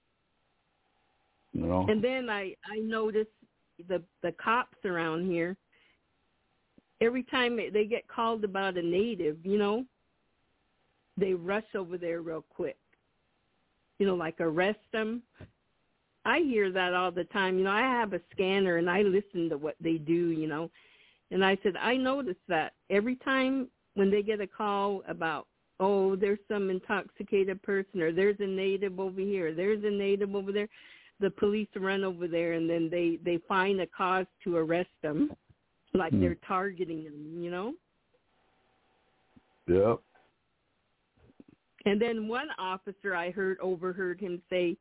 You know? And then I notice the cops around here, every time they get called about a native, you know, they rush over there real quick. You know, like arrest them. I hear that all the time. You know, I have a scanner and I listen to what they do, you know. And I said, I noticed that every time when they get a call about, oh, there's some intoxicated person, or there's a native over here, there's a native over there, the police run over there and then they find a cause to arrest them, like they're targeting them, you know? Yep. And then one officer I overheard him say,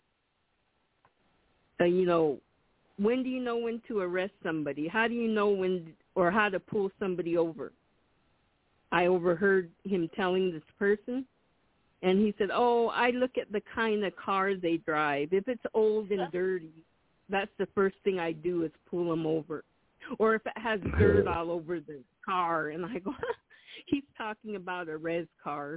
you know, when do you know when to arrest somebody? How do you know when or how to pull somebody over? I overheard him telling this person, and he said, oh, I look at the kind of car they drive. If it's old and dirty, that's the first thing I do is pull them over. Or if it has dirt all over the car, and I go, he's talking about a res car.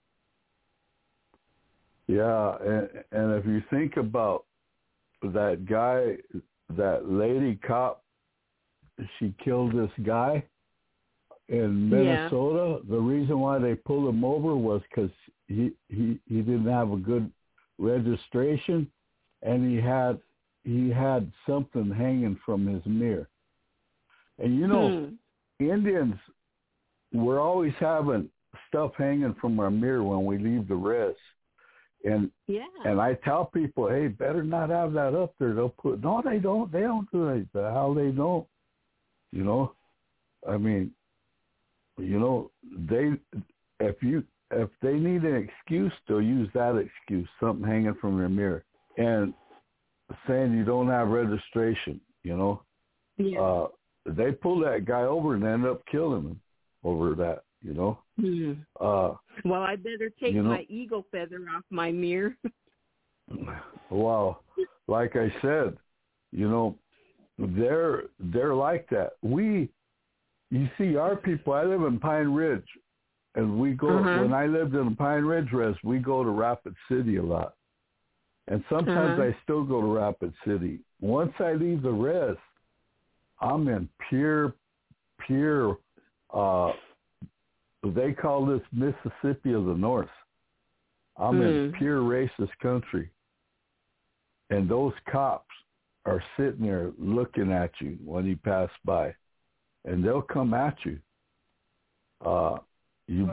Yeah, and if you think about that guy, that lady cop, she killed this guy in Minnesota. Yeah. The reason why they pulled him over was because he didn't have a good registration, and he had something hanging from his mirror. And you know, Indians, we're always having stuff hanging from our mirror when we leave the res. And I tell people, hey, better not have that up there. They'll put, no, they don't. They don't do it. The hell they don't. You know, I mean, you know, if they need an excuse, they'll use that excuse, something hanging from their mirror, and saying you don't have registration. You know, they pull that guy over and end up killing him over that. You know. Well, I better take my eagle feather off my mirror. Well, like I said, you know, they're like that. You see, our people. I live in Pine Ridge, and we go. When I lived in the Pine Ridge res, we go to Rapid City a lot, and sometimes I still go to Rapid City. Once I leave the res, I'm in pure. They call this Mississippi of the North. I'm in pure racist country. And those cops are sitting there looking at you when you pass by. And they'll come at you. You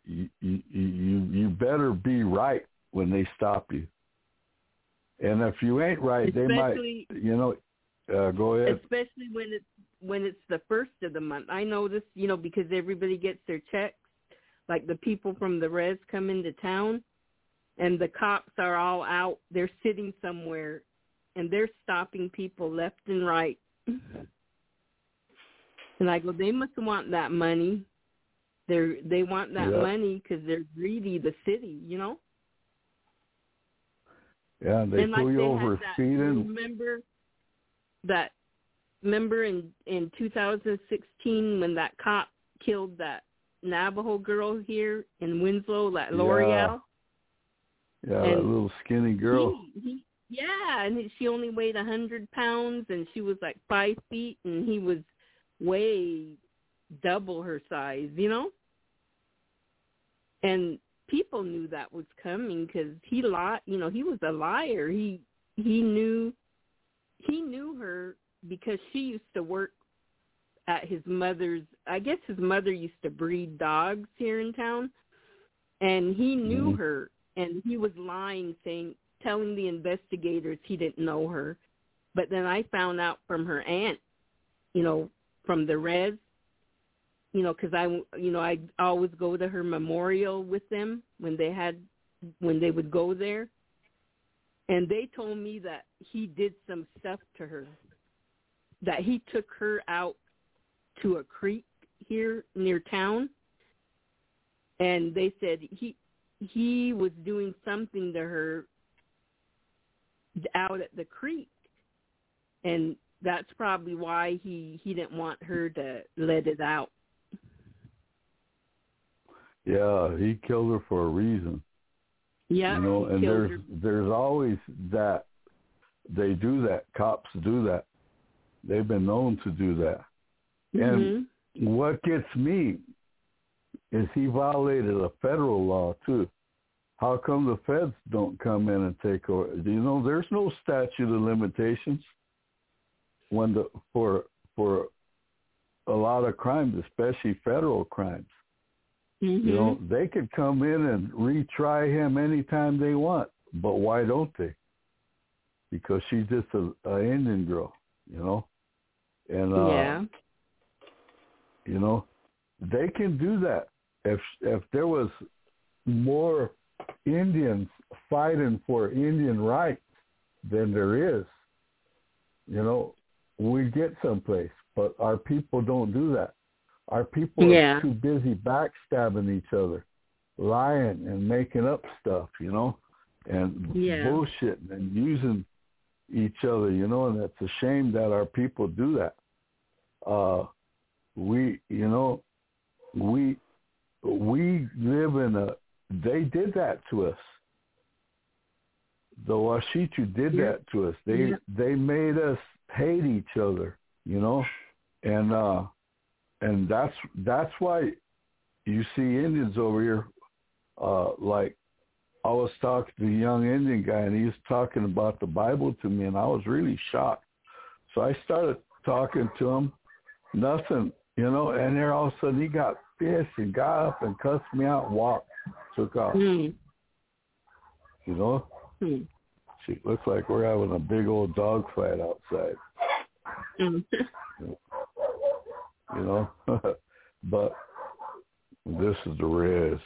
better be right when they stop you. And if you ain't right, they might, you know, go ahead. Especially when it's the first of the month. I notice, you know, because everybody gets their checks, like the people from the res come into town, and the cops are all out. They're sitting somewhere, and they're stopping people left and right. And I go, they must want that money. They want that money because they're greedy, the city, you know? Yeah, they pull you over speeding. Remember in 2016 when that cop killed that Navajo girl here in Winslow, that L'Oreal? Yeah, that little skinny girl. And she only weighed 100 pounds, and she was like 5 feet, and he was way double her size, you know? And people knew that was coming because he lied. You know, he was a liar. He knew her because she used to work at his mother's. I guess his mother used to breed dogs here in town, and he knew her. And he was lying, telling the investigators he didn't know her. But then I found out from her aunt, you know, from the res, you know, because I always go to her memorial with them when they would go there. And they told me that he did some stuff to her, that he took her out to a creek here near town. And they said he was doing something to her out at the creek. And that's probably why he didn't want her to let it out. Yeah, he killed her for a reason. Yeah, you know, and there's always that. They do that. Cops do that. They've been known to do that. And what gets me is he violated a federal law too. How come the feds don't come in and take over? You know, there's no statute of limitations for a lot of crimes, especially federal crimes. You know, they could come in and retry him anytime they want, but why don't they? Because she's just an Indian girl, you know, and you know, they can do that. If there was more Indians fighting for Indian rights than there is, you know, we'd get someplace. But our people don't do that. Our people are too busy backstabbing each other, lying and making up stuff, you know, and bullshitting and using each other, you know, and it's a shame that our people do that. we live in they did that to us. The Washichu did that to us. They made us hate each other, and that's why you see Indians over here. Like I was talking to a young Indian guy, and he was talking about the Bible to me, and I was really shocked. So I started talking to him, nothing, and then all of a sudden he got pissed and got up and cussed me out and walked, took off. She looks like we're having a big old dog fight outside. But this is the Rez.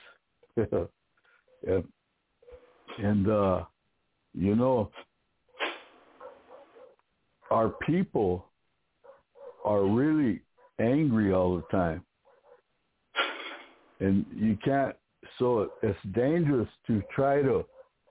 and our people are really angry all the time. And you can't, so it's dangerous to try to,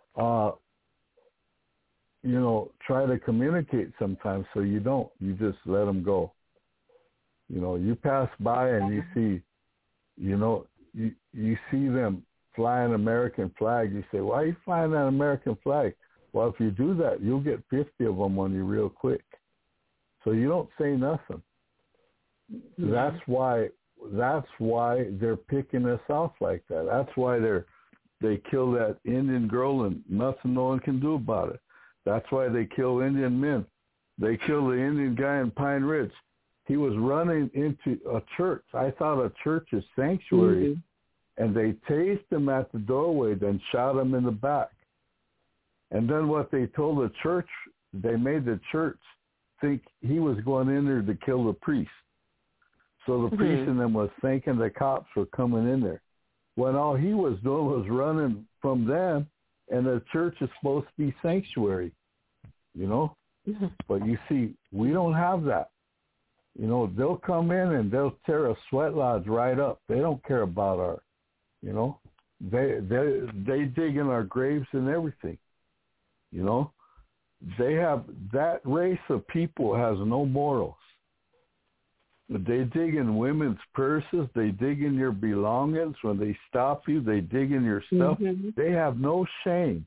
try to communicate sometimes, so you don't. You just let them go. You pass by and you see, you see them fly an American flag. You say, why are you flying that American flag? Well, if you do that, you'll get 50 of them on you real quick. So you don't say nothing. Mm-hmm. That's why they're picking us off like that. That's why they kill that Indian girl and nothing no one can do about it. That's why they kill Indian men. They killed the Indian guy in Pine Ridge. He was running into a church. I thought a church is sanctuary. And they tased him at the doorway, then shot him in the back. And then what they told the church, they made the church think he was going in there to kill the priest. So the priest in them was thinking the cops were coming in there, when all he was doing was running from them, and the church is supposed to be sanctuary, But you see, we don't have that. They'll come in and they'll tear a sweat lodge right up. They don't care about our, they dig in our graves and everything. They have, that race of people has no morals. They dig in women's purses. They dig in your belongings. When they stop you, they dig in your stuff. They have no shame.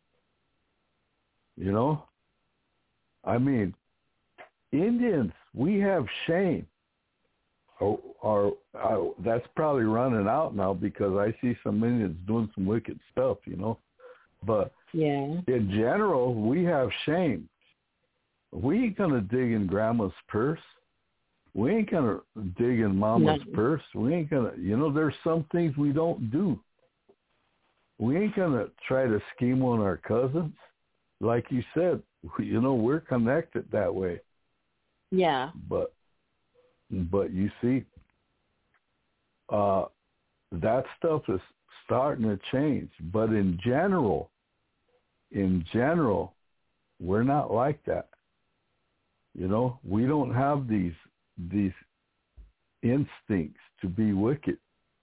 I mean, Indians, we have shame. That's probably running out now because I see some Indians doing some wicked stuff, But in general, we have shame. We ain't going to dig in grandma's purse. We ain't going to dig in mama's purse. We ain't going to, there's some things we don't do. We ain't going to try to scheme on our cousins. Like you said, we're connected that way. Yeah. But you see, that stuff is starting to change. But in general, we're not like that. We don't have these instincts to be wicked.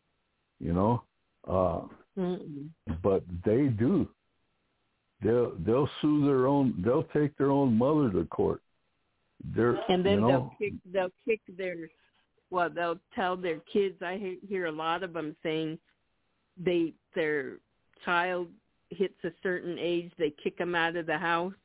But they do. They'll sue their own. They'll take their own mother to court. And then they'll kick their. Well, they'll tell their kids. I hear a lot of them saying their child hits a certain age, they kick them out of the house.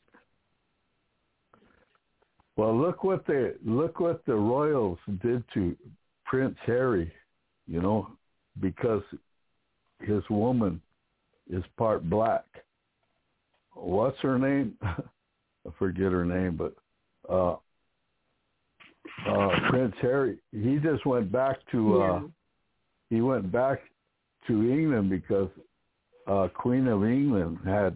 Well, look what the royals did to Prince Harry, because his woman is part black. What's her name? I forget her name, but Prince Harry, he just went back to England because Queen of England had,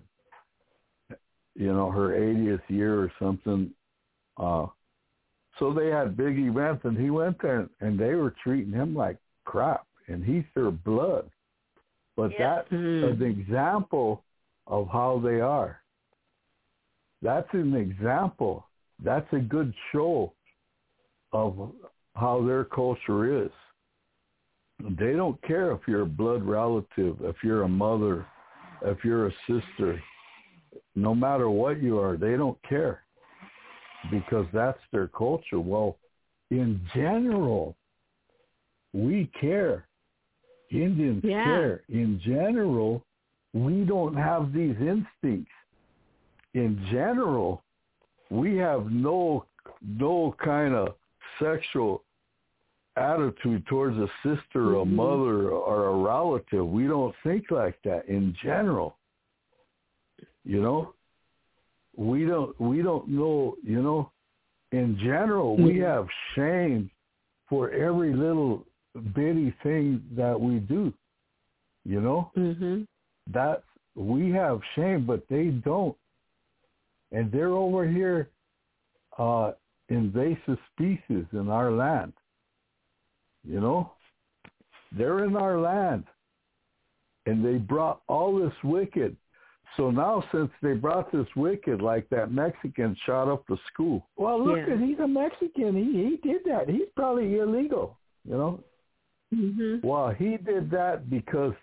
her 80th year or something. So they had big events, and he went there, and they were treating him like crap, and he's their blood. But that's an example of how they are. That's an example. That's a good show of how their culture is. They don't care if you're a blood relative, if you're a mother, if you're a sister. No matter what you are, they don't care because that's their culture. Well, in general, we care. Indians care. In general, we don't have these instincts. In general, we have no kind of sexual attitude towards a sister, a mother, or a relative. We don't think like that in general. You know, we don't know. You know, in general, we have shame for every little bitty thing that we do. You know, that we have shame, but they don't, and they're over here, invasive species in our land. You know, they're in our land, and they brought all this wicked. So now, since they brought this wicked, like that Mexican shot up the school. Well, look, he's a Mexican. He did that. He's probably illegal. You know. Well, he did that because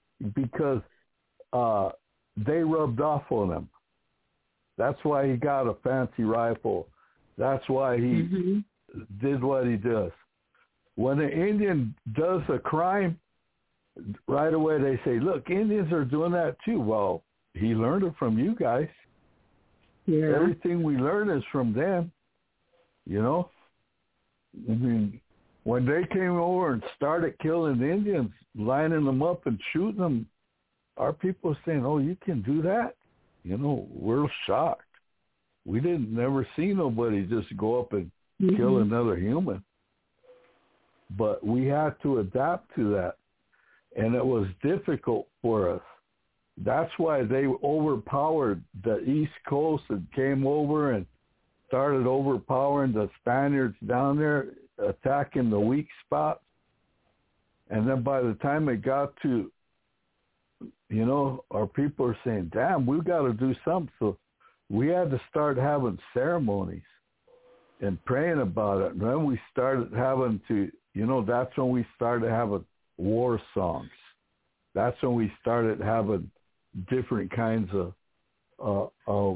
they rubbed off on him. That's why he got a fancy rifle. That's why he did what he does. When an Indian does a crime, right away they say, look, Indians are doing that too. Well, he learned it from you guys. Yeah. Everything we learn is from them, you know. I mean, when they came over and started killing the Indians, lining them up and shooting them, our people were saying, oh, you can do that? You know, we're shocked. We never see nobody just go up and kill another human. But we had to adapt to that, and it was difficult for us. That's why they overpowered the East Coast and came over and started overpowering the Spaniards down there, attacking the weak spots. And then by the time it got to, you know, our people are saying, damn, we've got to do something. So we had to start having ceremonies and praying about it. And then we started having to, you know, that's when we started having war songs. That's when we started having different kinds of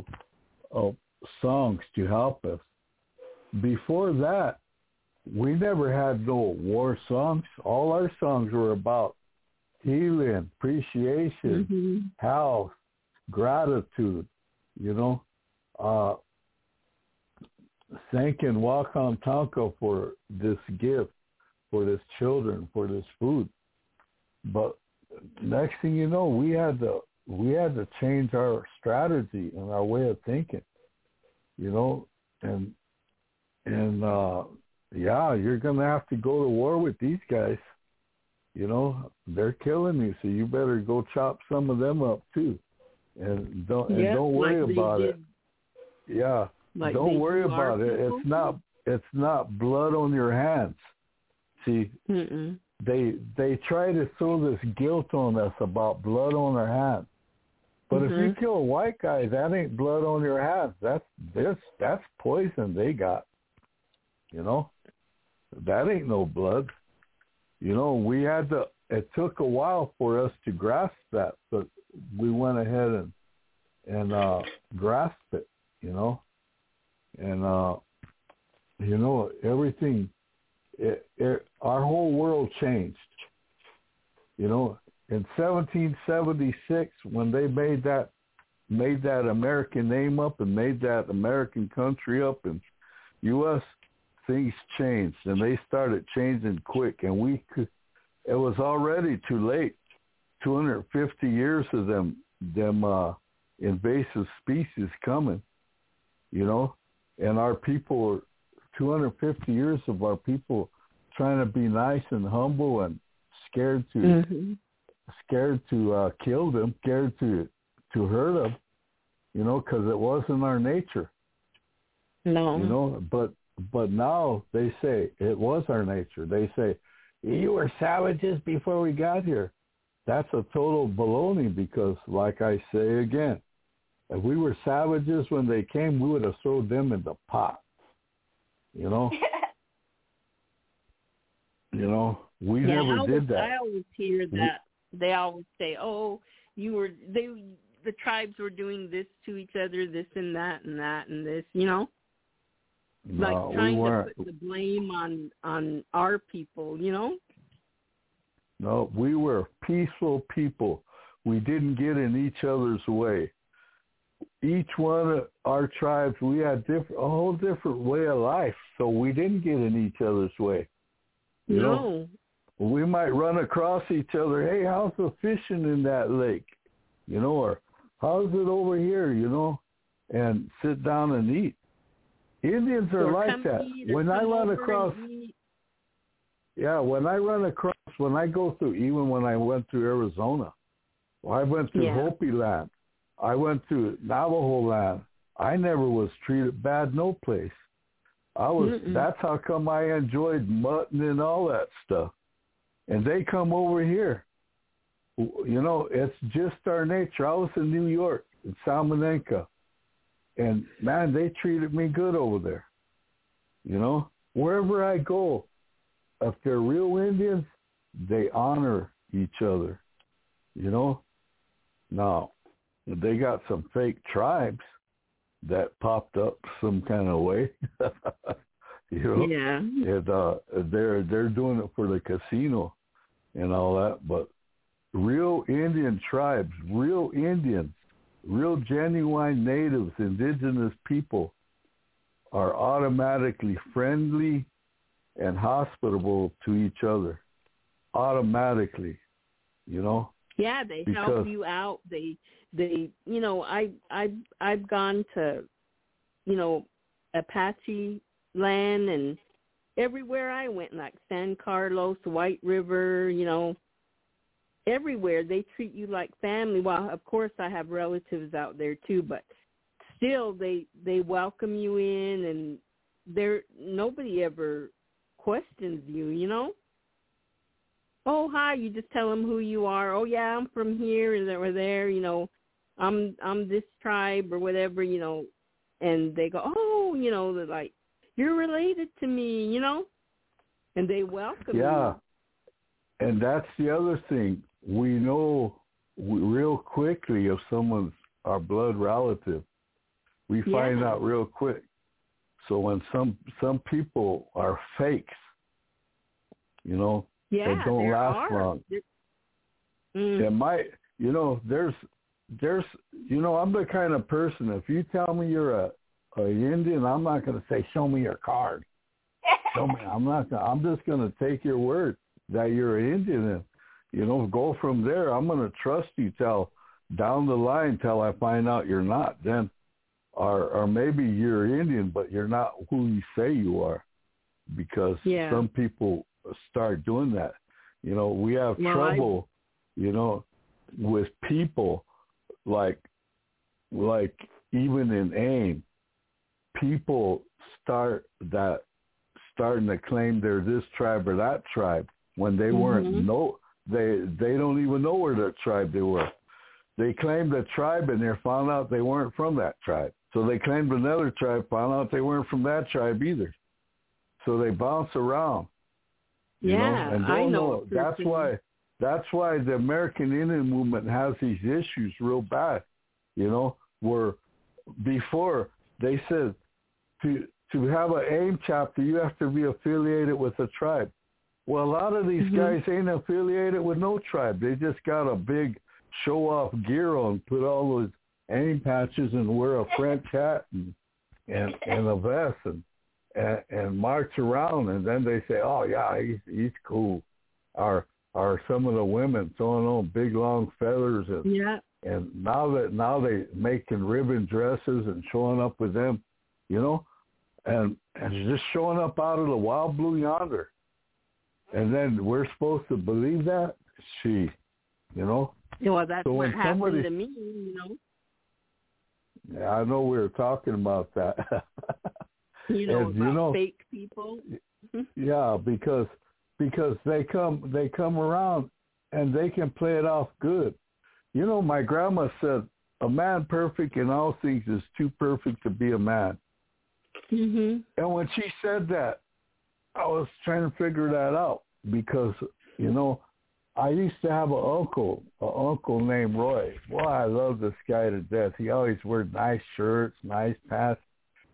songs to help us. Before that, we never had no war songs. All our songs were about healing, appreciation, health, gratitude, you know, thanking Wakan Tanka for this gift, for this children, for this food. But next thing you know, we had to change our strategy and our way of thinking, you know, and you're going to have to go to war with these guys. You know, they're killing you, so you better go chop some of them up too. And don't worry about it. Yeah. Don't worry about it. It's not blood on your hands. See, they try to throw this guilt on us about blood on our hands. But if you kill a white guy, that ain't blood on your hands. That's poison they got. You know? That ain't no blood. You know, it took a while for us to grasp that, but we went ahead and grasped it, you know. And, you know, everything, our whole world changed. You know, in 1776, when they made that American name up and made that American country up in U.S., things changed, and they started changing quick, and it was already too late. 250 years of them invasive species coming, you know, and our people, 250 years of our people trying to be nice and humble and scared to kill them, scared to hurt them, you know, because it wasn't our nature. No. You know, but now they say it was our nature. They say, you were savages before we got here. That's a total baloney because, like I say again, if we were savages when they came, we would have thrown them in the pot. You know? You know, we never did that. I always hear that. They always say, oh, the tribes were doing this to each other, this and that and that and this, you know? Like No, trying we weren't. to put the blame on our people, you know? No, we were peaceful people. We didn't get in each other's way. Each one of our tribes, we had a whole different way of life, so we didn't get in each other's way. You know, we might run across each other. Hey, how's the fishing in that lake? You know, or how's it over here? You know, and sit down and eat. Indians are like that. When I run across, when I go through, even when I went to Arizona, I went to Hopi land, I went to Navajo land. I never was treated bad no place. That's how come I enjoyed mutton and all that stuff. And they come over here. You know, it's just our nature. I was in New York, in Salmonenka. And, man, they treated me good over there. You know, wherever I go, if they're real Indians, they honor each other. You know? Now, they got some fake tribes that popped up some kind of way. You know? Yeah. And they're doing it for the casino and all that. But real Indian tribes, real Indians, real genuine natives, indigenous people are automatically friendly and hospitable to each other. Automatically, you know? Yeah, they help you out. They you know, I've gone to, you know, Apache land, and everywhere I went, like San Carlos, White River, you know, everywhere they treat you like family. Well, of course I have relatives out there too, but still they welcome you in, and nobody ever questions you, you know? Oh, hi, you just tell them who you are. Oh, yeah, I'm from here or there, you know, I'm this tribe or whatever, you know, and they go, oh, you know, they're like, you're related to me, you know, and they welcome you. Yeah, and that's the other thing. We know real quickly if someone's our blood relative. We find out real quick. So when some people are fakes, you know, they don't last long. It might, you know, there's, you know, I'm the kind of person, if you tell me you're a Indian, I'm not going to say, show me your card. Show me. I'm just going to take your word that you're an Indian, and, you know, go from there. I'm going to trust you till down the line till I find out you're not. Then, or maybe you're Indian, but you're not who you say you are, because some people start doing that. You know, we have trouble, you know, with people like even in AIM, people starting to claim they're this tribe or that tribe when they weren't. They don't even know where that tribe they were. They claimed a tribe and they found out they weren't from that tribe. So they claimed another tribe, found out they weren't from that tribe either. So they bounce around. You know? And I know. That's why the American Indian movement has these issues real bad. You know, where before they said to have an AIM chapter, you have to be affiliated with a tribe. Well, a lot of these guys ain't affiliated with no tribe. They just got a big show-off gear on, put all those AIM patches and wear a French hat and a vest and march around, and then they say, oh, yeah, he's cool. Or some of the women throwing on big, long feathers. And now they making ribbon dresses and showing up with them, you know, and just showing up out of the wild blue yonder. And then we're supposed to believe that? You know? Well, that's what happened to me, you know? Yeah, I know we were talking about that. You know, about fake people? Yeah, because they come around and they can play it off good. You know, my grandma said, a man perfect in all things is too perfect to be a man. And when she said that, I was trying to figure that out because, you know, I used to have an uncle named Roy. Boy, I love this guy to death. He always wore nice shirts, nice pants.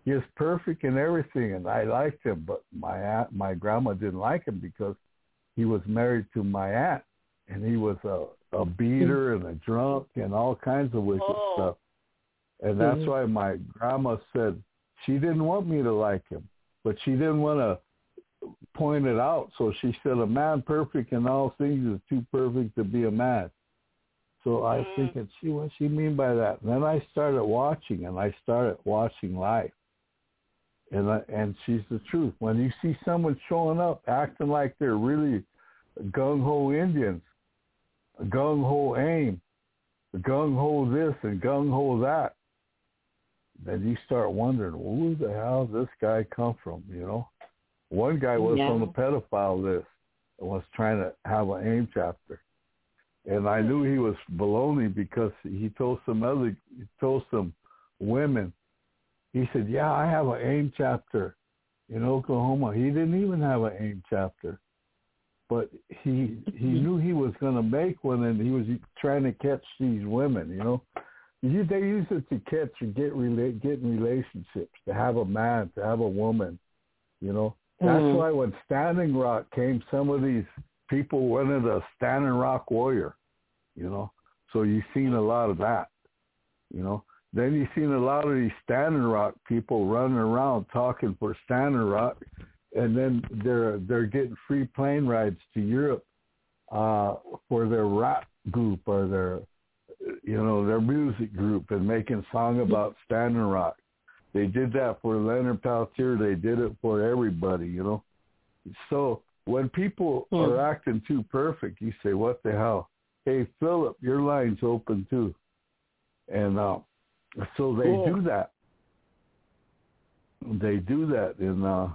he was perfect in everything, and I liked him. But my grandma didn't like him because he was married to my aunt, and he was a beater and a drunk and all kinds of wicked stuff. And that's why my grandma said she didn't want me to like him, but she didn't want to point it out. So she said, a man perfect in all things is too perfect to be a man. So I was thinking, what she mean by that? And then I started watching, and I started watching life. And she's the truth. When you see someone showing up acting like they're really gung-ho Indians, gung-ho aim, gung-ho this and gung-ho that, then you start wondering, who the hell does this guy come from, you know? One guy was on the pedophile list and was trying to have an AIM chapter. And I knew he was baloney because he told some women, he said, yeah, I have an AIM chapter in Oklahoma. He didn't even have an AIM chapter. But he knew he was going to make one, and he was trying to catch these women, you know. They use it to catch and get in relationships, to have a man, to have a woman, you know. That's why when Standing Rock came, some of these people wanted a Standing Rock warrior, you know. So you've seen a lot of that, you know. Then you've seen a lot of these Standing Rock people running around talking for Standing Rock, and then they're getting free plane rides to Europe for their rap group or their music group, and making song about Standing Rock. They did that for Leonard Peltier. They did it for everybody, you know. So when people are acting too perfect, you say, what the hell? Hey, Philip, your line's open too. And so they do that. They do that. And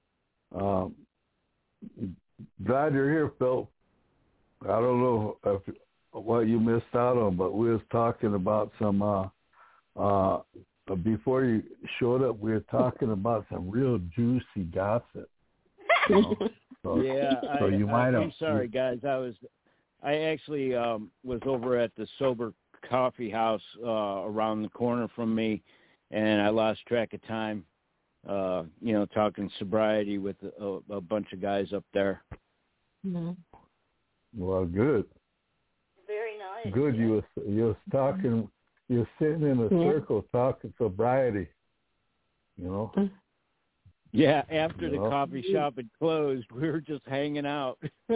glad you're here, Phil. I don't know what you missed out on, but we was talking about some before you showed up, we were talking about some real juicy gossip. You know? I'm sorry, guys. I actually was over at the Sober Coffee House around the corner from me, and I lost track of time. Talking sobriety with a bunch of guys up there. Well, good. Very nice. Good. You was talking. You're sitting in a circle talking sobriety, you know? Yeah, after the coffee shop had closed, we were just hanging out.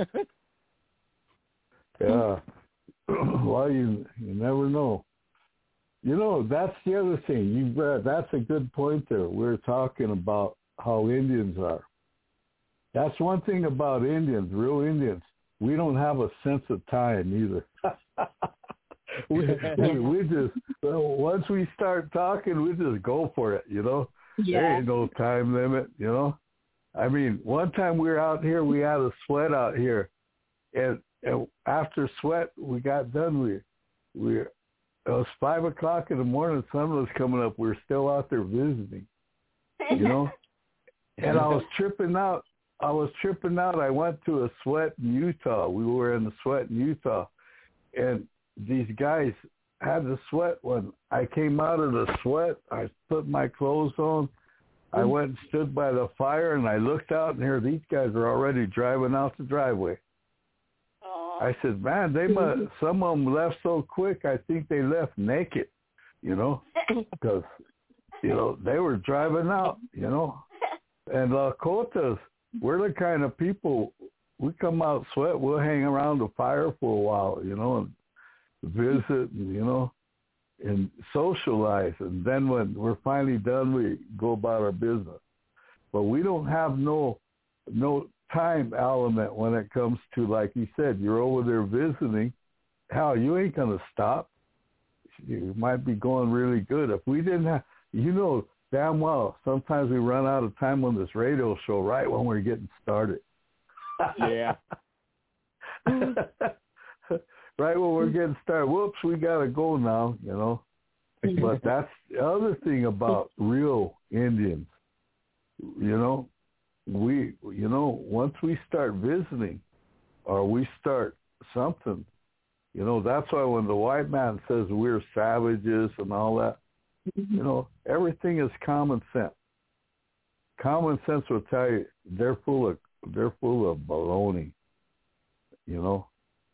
Yeah. Well, you never know. You know, that's the other thing. That's a good point there. We're talking about how Indians are. That's one thing about Indians, real Indians. We don't have a sense of time either. we just, once we start talking, we just go for it, you know. There ain't no time limit, you know. I mean, one time we were out here, we had a sweat out here, and after sweat, we got done. It was 5 o'clock in the morning. The sun was coming up. We were still out there visiting, you know. And I was tripping out. I went to a sweat in Utah. We were in the sweat in Utah, and these guys had the sweat. When I came out of the sweat, I put my clothes on. I went and stood by the fire, and I looked out, and here these guys are already driving out the driveway. I said, man, some of them left so quick, I think they left naked, you know, because, you know, they were driving out, you know. And Lakotas, we're the kind of people, we come out sweat, we'll hang around the fire for a while, you know, and visit, you know, and socialize. And then when we're finally done, we go about our business. But we don't have no time element when it comes to, like you said, you're over there visiting. Hell, you ain't going to stop. You might be going really good. If we didn't have, you know damn well, sometimes we run out of time on this radio show right when we're getting started. Yeah. Right when we're getting started. Whoops, we got to go now, you know. But that's the other thing about real Indians. You know, once we start visiting or we start something, you know, that's why when the white man says we're savages and all that, You know, everything is common sense. Common sense will tell you they're full of baloney. You know,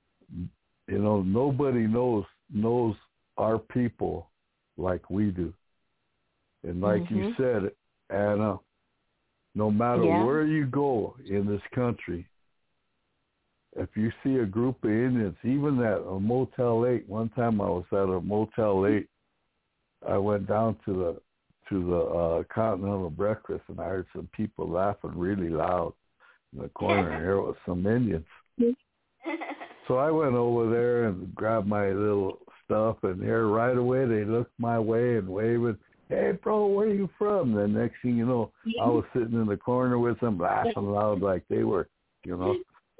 nobody knows our people like we do. And like you said, Anna, no matter where you go in this country, if you see a group of Indians, even at a Motel 8, one time I was at a Motel 8, I went down to the Continental Breakfast, and I heard some people laughing really loud in the corner, and there was some Indians. So I went over there and grabbed my little stuff, and there right away they looked my way and waving, "Hey, bro, where are you from?" The next thing you know, I was sitting in the corner with them laughing loud like they were, you know.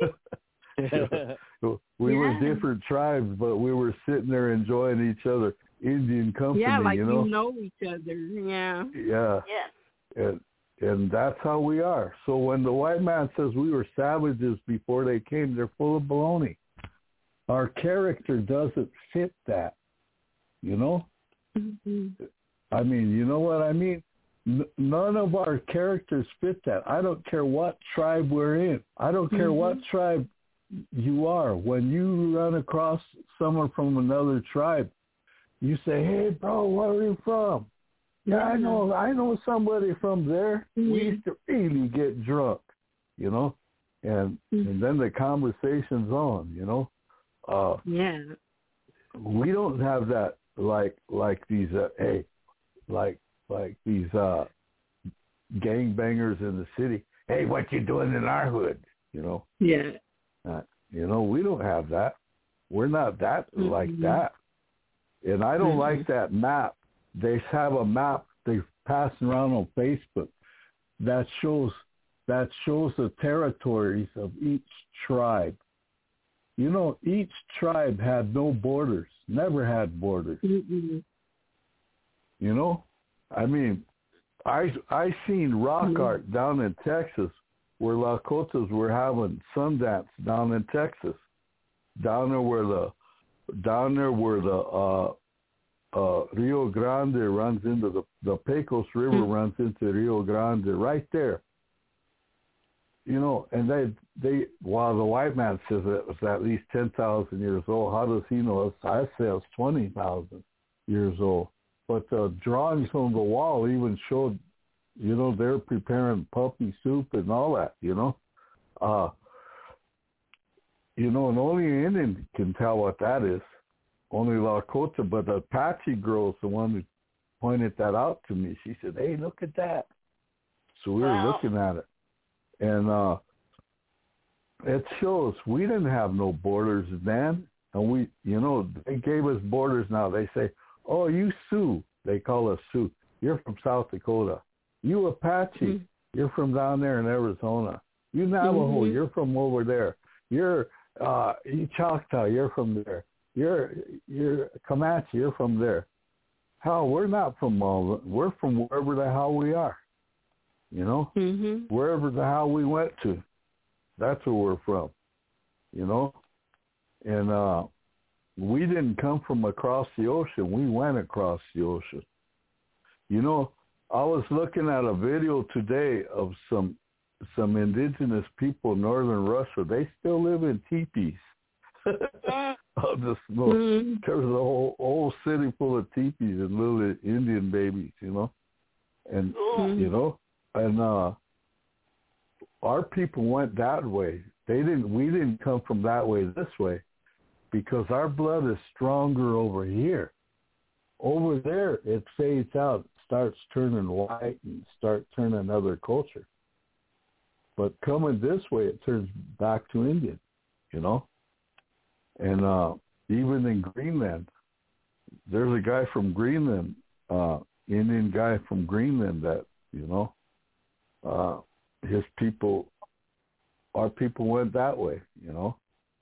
We were different tribes, but we were sitting there enjoying each other, Indian company, yeah, like you know. You know each other, yeah. Yeah. And that's how we are. So when the white man says we were savages before they came, they're full of baloney. Our character doesn't fit that, you know. I mean, you know what I mean? None of our characters fit that. I don't care what tribe we're in. I don't care what tribe you are. When you run across someone from another tribe, you say, "Hey, bro, where are you from?" "Yeah, I know somebody from there." We used to really get drunk, you know, and then the conversation's on, you know. We don't have that like these like these gangbangers in the city. "Hey, what you doing in our hood?" You know. Yeah. You know, we don't have that. We're not that like that. And I don't like that map. They have a map they pass around on Facebook that shows the territories of each tribe. You know, each tribe had no borders, never had borders. You know, I mean, I seen rock art down in Texas where Lakotas were having Sundance down in Texas, down there where the Rio Grande runs into the Pecos River runs into Rio Grande right there. You know, and they while the white man says it was at least 10,000 years old, how does he know? I say it's 20,000 years old. But the drawings on the wall even showed, you know, they're preparing puppy soup and all that, you know. You know, and only an Indian can tell what that is. Only Lakota, but the Apache girl's the one who pointed that out to me. She said, "Hey, look at that." So we were looking at it. And it shows we didn't have no borders then. And we, you know, they gave us borders now. They say, "Oh, you Sioux." They call us Sioux. "You're from South Dakota." "You Apache." "You're from down there in Arizona." "You Navajo." "You're from over there." "You're you Choctaw." "You're from there." You're Comanche. "You're from there." Hell, we're not from all. We're from wherever the hell we are. You know, wherever the hell we went to, that's where we're from. You know, and we didn't come from across the ocean. We went across the ocean. You know, I was looking at a video today of some indigenous people in northern Russia. They still live in teepees. There's a whole city full of teepees and little Indian babies, you know, and you know, and our people went that way. We didn't come from that way this way, because our blood is stronger over here. Over there, it fades out, starts turning white, and start turning other culture. But coming this way, it turns back to Indian, you know. And even in Greenland, there's a guy from Greenland, Indian guy from Greenland that, you know, his people, our people went that way, you know.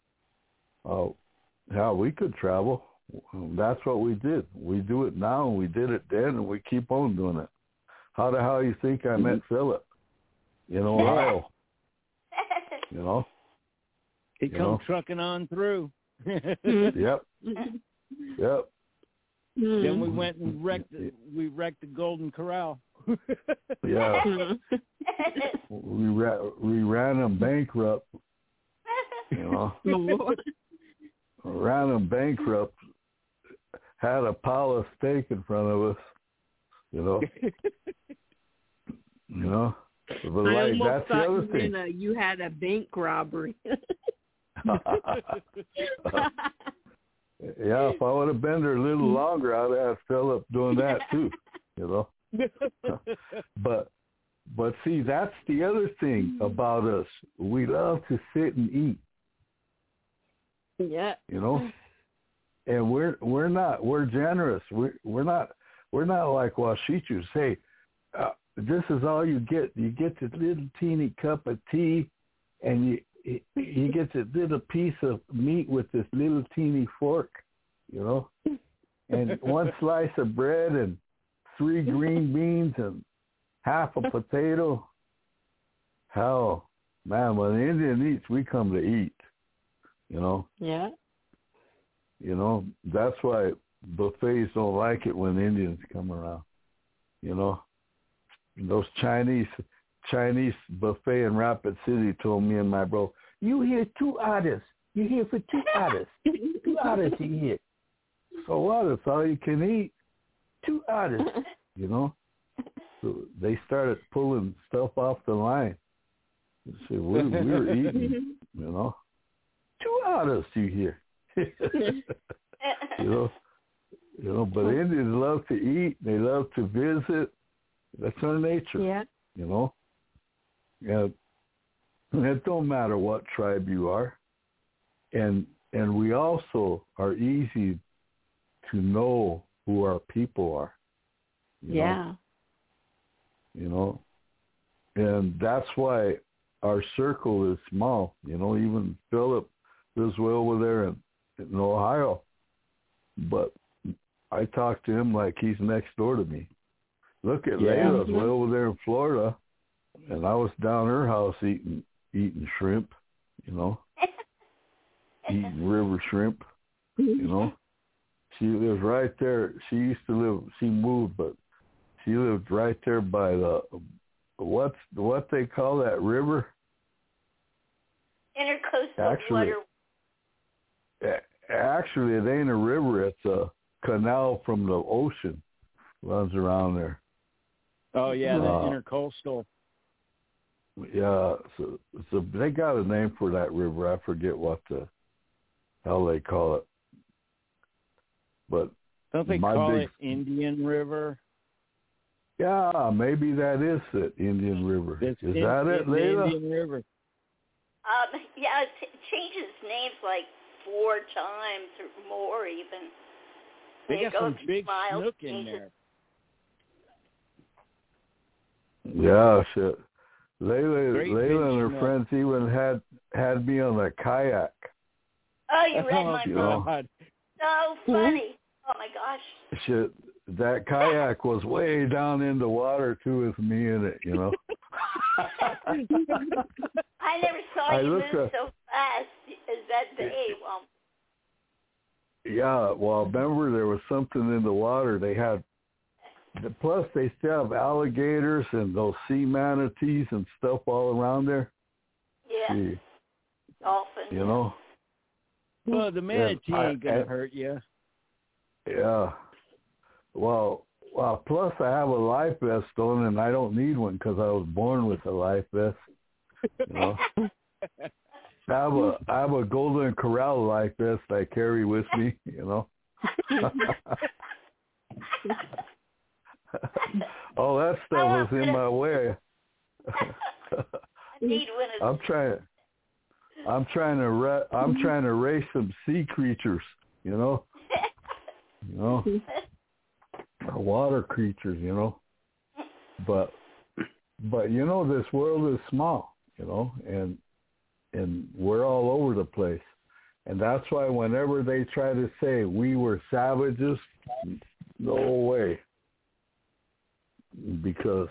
How we could travel, that's what we did. We do it now, and we did it then, and we keep on doing it. How the hell you think I met Philip in Ohio? You know? He comes trucking on through. Yep. Then we went and wrecked the Golden Corral. Yeah. we ran them bankrupt. You know. Ran them bankrupt. Had a pile of steak in front of us. You know. You know. But like, that's the other thing. You had a bank robbery. Yeah, if I would have been there a little longer, I'd have Philip doing that too. You know. But see, that's the other thing about us. We love to sit and eat. Yeah. You know. And we're generous. We're not like Washichus. Hey, this is all you get. You get this little teeny cup of tea, and you get this little piece of meat with this little teeny fork, you know, and one slice of bread and 3 green beans and half a potato. Hell, man, when the Indian eats, we come to eat, you know. Yeah. You know, that's why buffets don't like it when Indians come around, you know. Those Chinese buffet in Rapid City told me and my bro, you here 2 artists. You here for 2 artists. 2 artists you here. So what? It's all you can eat. 2 artists, you know. So they started pulling stuff off the line. So we were eating, you know. 2 artists you here. You know, but Indians love to eat. They love to visit. That's our nature. Yeah. You know. Yeah. And it don't matter what tribe you are. And we also are easy to know who our people are. You know? You know. And that's why our circle is small. You know, even Philip lives way over there in Ohio. But I talk to him like he's next door to me. Look at Layla's way over there in Florida, and I was down her house eating shrimp, you know, eating river shrimp, you know. She lives right there. She used to live. She moved, but she lived right there by the what they call that river. Intercoastal water. Actually, it ain't a river. It's a canal from the ocean. Runs around there. Oh yeah, the intercoastal. Yeah, so they got a name for that river. I forget what the hell they call it. But don't they call it Indian River? Yeah, maybe that is it, Indian River. Is that it, Layla? Indian River. Yeah, it changes names like 4 times or more even. They got some big snook in there. Yeah, shit. Layla and her friends even had me on a kayak. Oh, you read my book. So funny. Oh my gosh. Shit, that kayak was way down in the water too with me in it, you know. I never saw you move so fast as that day. Well, yeah, well, remember there was something in the water. They had, plus they still have alligators and those sea manatees and stuff all around there. Yeah. Dolphins. You know. Well, the manatee ain't gonna hurt you. Yeah. Well, plus I have a life vest on, and I don't need one because I was born with a life vest. You know. I have a Golden Corral life vest I carry with me. You know. All that stuff was in my way. I'm trying to raise some sea creatures. You know. You know. Water creatures, you know, but you know, this world is small, you know, and we're all over the place, and that's why whenever they try to say we were savages, no way, because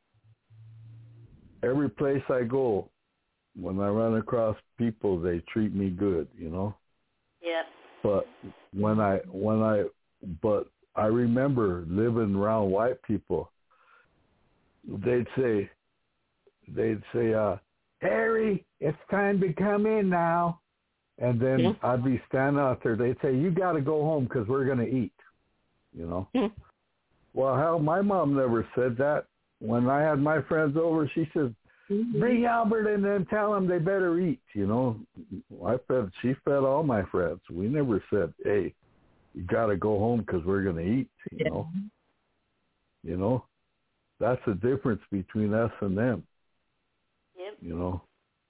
every place I go, when I run across people, they treat me good, you know. Yeah. But I remember living around white people. They'd say, Harry, it's time to come in now. And then I'd be standing out there. They'd say, you got to go home because we're going to eat, you know. Well, hell, my mom never said that. When I had my friends over, she said, bring Albert and then tell them they better eat, you know. She fed all my friends. We never said, hey, you got to go home because we're going to eat, you know. You know, that's the difference between us and them, you know.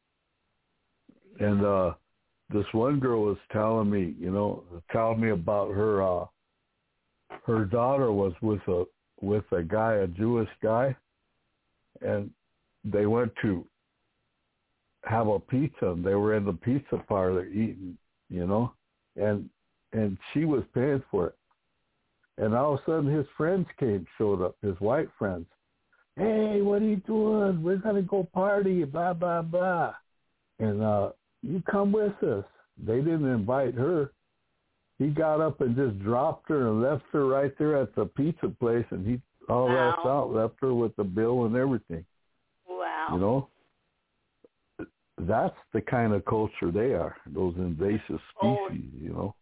And this one girl was telling me, you know, about her daughter was with a guy, a Jewish guy, and they went to have a pizza, and they were in the pizza parlor eating, you know, and she was paying for it. And all of a sudden his friends showed up, his white friends. Hey, what are you doing? We're going to go party, blah, blah, blah. And you come with us. They didn't invite her. He got up and just dropped her and left her right there at the pizza place, and he left her with the bill and everything. Wow. You know? That's the kind of culture they are, those invasive species, you know.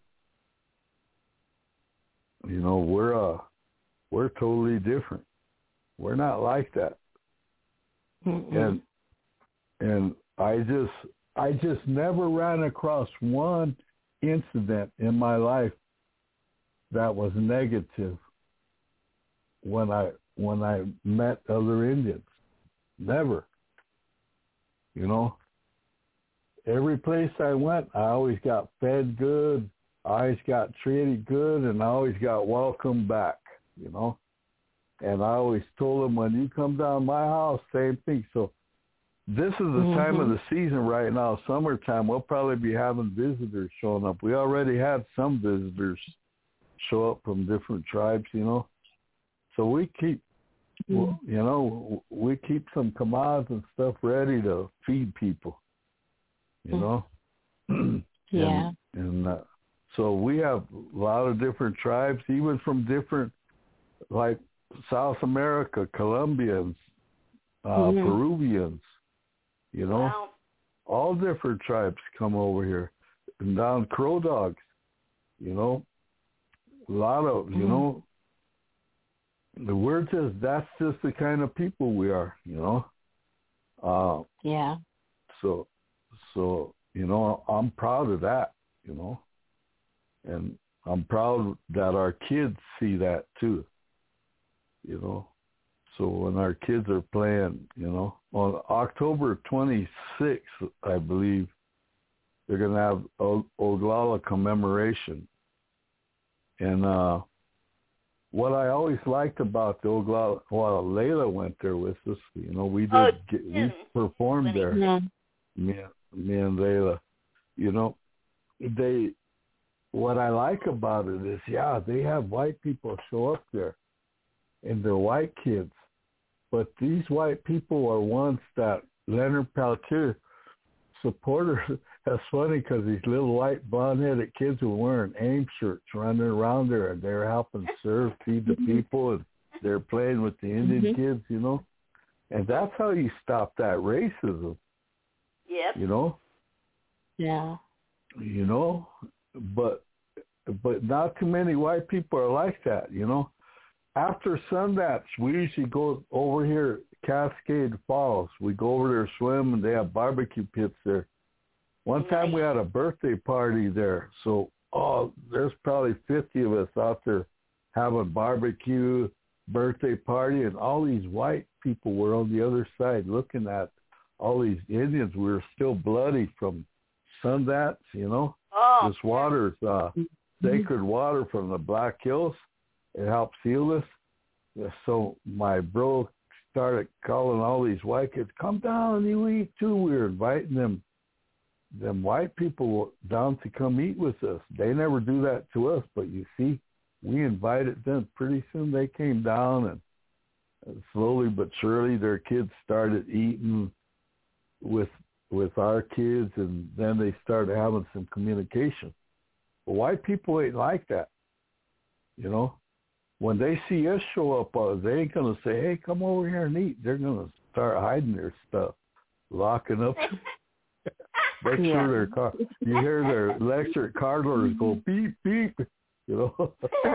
You know, we're totally different. We're not like that. And I just never ran across one incident in my life that was negative when I met other Indians. Never. You know, every place I went, I always got fed good, I always got treated good, and I always got welcomed back, you know. And I always told them, when you come down my house, same thing. So this is the time of the season right now, summertime. We'll probably be having visitors showing up. We already had some visitors show up from different tribes, you know. So we keep, you know, we keep some kamads and stuff ready to feed people, you know. Yeah. And so we have a lot of different tribes, even from different, like South America, Colombians, Peruvians, you know, all different tribes come over here. And down Crow Dogs, you know, a lot of, you know, that's just the kind of people we are, you know. So, you know, I'm proud of that, you know. And I'm proud that our kids see that too, you know. So when our kids are playing, you know, on October 26th, I believe, they're going to have Oglala commemoration. And what I always liked about the Oglala, well, Layla went there with us. You know, we performed there. Yeah. Me and Layla. You know, what I like about it is, they have white people show up there, and they're white kids. But these white people are ones that Leonard Peltier supporters. That's funny because these little white blonde-headed kids were wearing AIM shirts running around there, and they're helping serve, feed the people, and they're playing with the Indian kids, you know. And that's how you stop that racism. Yep. You know? Yeah. You know? But not too many white people are like that, you know? After Sundance, we usually go over here, Cascade Falls. We go over there, swim, and they have barbecue pits there. One time we had a birthday party there. So, there's probably 50 of us out there having barbecue, birthday party, and all these white people were on the other side looking at all these Indians. We were still bloody from Sundance, you know. This water's sacred water from the Black Hills. It helps heal us. So my bro started calling all these white kids, come down, you eat too. We were inviting them white people down to come eat with us. They never do that to us, but you see, we invited them. Pretty soon they came down, and slowly but surely their kids started eating with our kids, and then they started having some communication. But white people ain't like that, you know. when they see us show up, they ain't going to say, hey, come over here and eat. They're going to start hiding their stuff, locking up. Make sure their car, you hear their electric car doors go beep, beep, you know.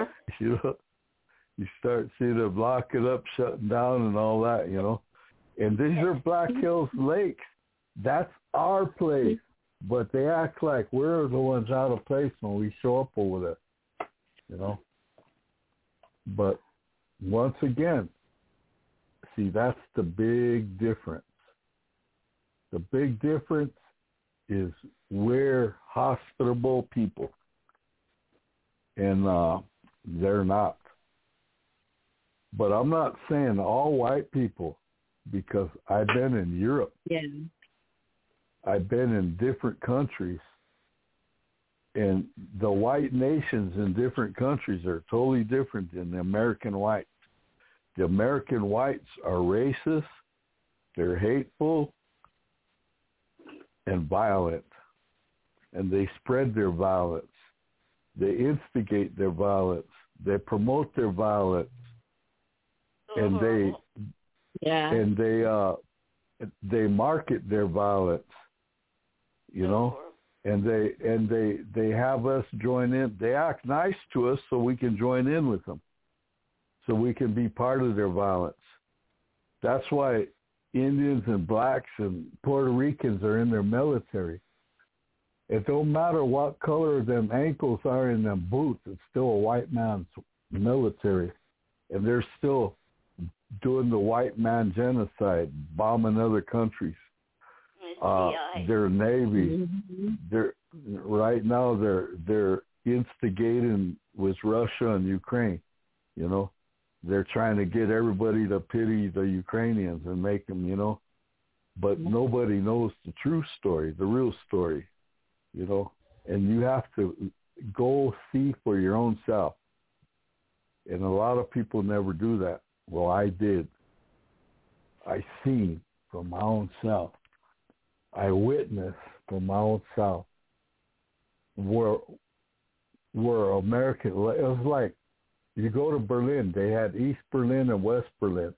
You start seeing them locking up, shutting down and all that, you know. And these are Black Hills Lakes. That's our place. But they act like we're the ones out of place when we show up over there, you know. But once again, see, that's the big difference. The big difference is we're hospitable people, and they're not. But I'm not saying all white people, because I've been in Europe. Yeah. I've been in different countries, and the white nations in different countries are totally different than the American whites. The American whites are racist, they're hateful, and violent, and they spread their violence. They instigate their violence. They promote their violence, and they market their violence, you know, and they have us join in. They act nice to us so we can join in with them, so we can be part of their violence. That's why Indians and blacks and Puerto Ricans are in their military. It don't matter what color them ankles are in them boots. It's still a white man's military, and they're still doing the white man genocide, bombing other countries. Their Navy, they're right now they're instigating with Russia and Ukraine. You know, they're trying to get everybody to pity the Ukrainians and make them, you know, but nobody knows the true story, the real story, you know, and you have to go see for your own self. And a lot of people never do that. Well, I did. I seen for my own self. I witnessed for my own self where American, it was like, you go to Berlin, they had East Berlin and West Berlin.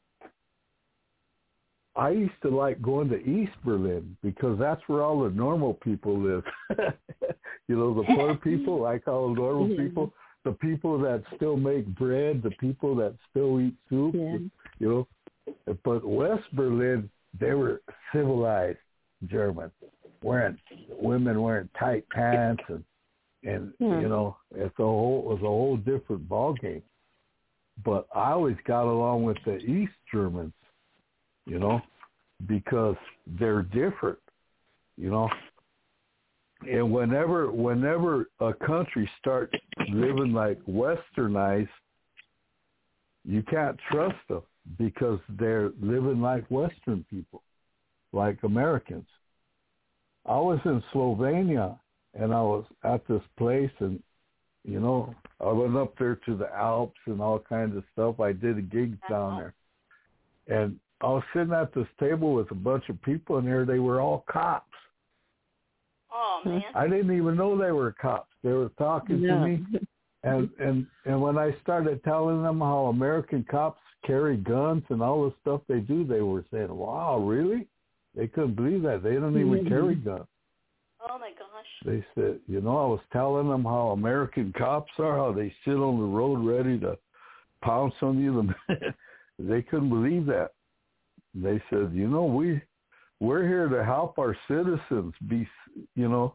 I used to like going to East Berlin because that's where all the normal people live. You know, the poor people, I call them normal people, the people that still make bread, the people that still eat soup, you know. But West Berlin, they were civilized Germans, women wearing tight pants and you know, it was a whole different ball game. But I always got along with the East Germans, you know, because they're different, you know. And whenever a country starts living like westernized, you can't trust them because they're living like Western people, like Americans. I was in Slovenia, and I was at this place, and, you know, I went up there to the Alps and all kinds of stuff. I did a gig down there. And I was sitting at this table with a bunch of people, and there they were all cops. Oh, man. I didn't even know they were cops. They were talking to me. And when I started telling them how American cops carry guns and all the stuff they do, they were saying, wow, really? They couldn't believe that. They don't even carry guns. Oh, my gosh. They said, you know, I was telling them how American cops are, how they sit on the road ready to pounce on you. They couldn't believe that. They said, you know, we're here to help our citizens be, to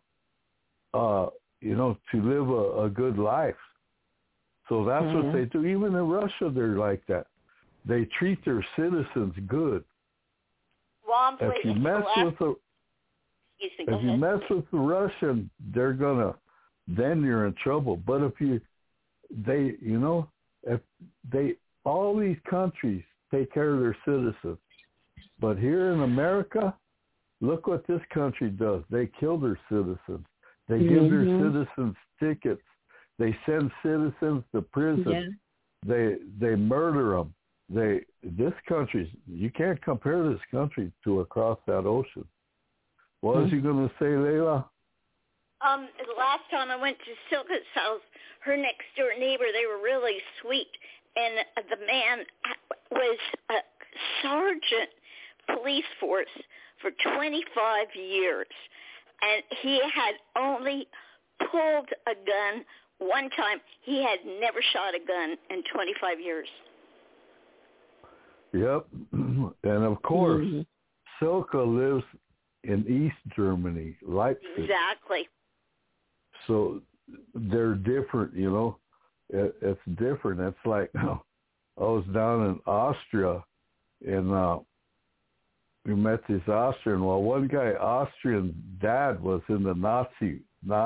live a good life. So that's what they do. Even in Russia, they're like that. They treat their citizens good. Well, if you mess with the Russian, then you're in trouble. But all these countries take care of their citizens. But here in America, look what this country does. They kill their citizens. They give their citizens tickets. They send citizens to prison. Yeah. They murder them. This country, you can't compare this country to across that ocean. What was you going to say, Layla? The last time I went to Silka's house, her next door neighbor. They were really sweet, and the man was a sergeant police force for 25 years, and he had only pulled a gun one time. He had never shot a gun in 25 years. Yep. And of course, Silke lives in East Germany, Leipzig. Exactly. So they're different, you know. It's different. It's like I was down in Austria, and we met this Austrian. Well, one guy, Austrian dad, was in the Nazi.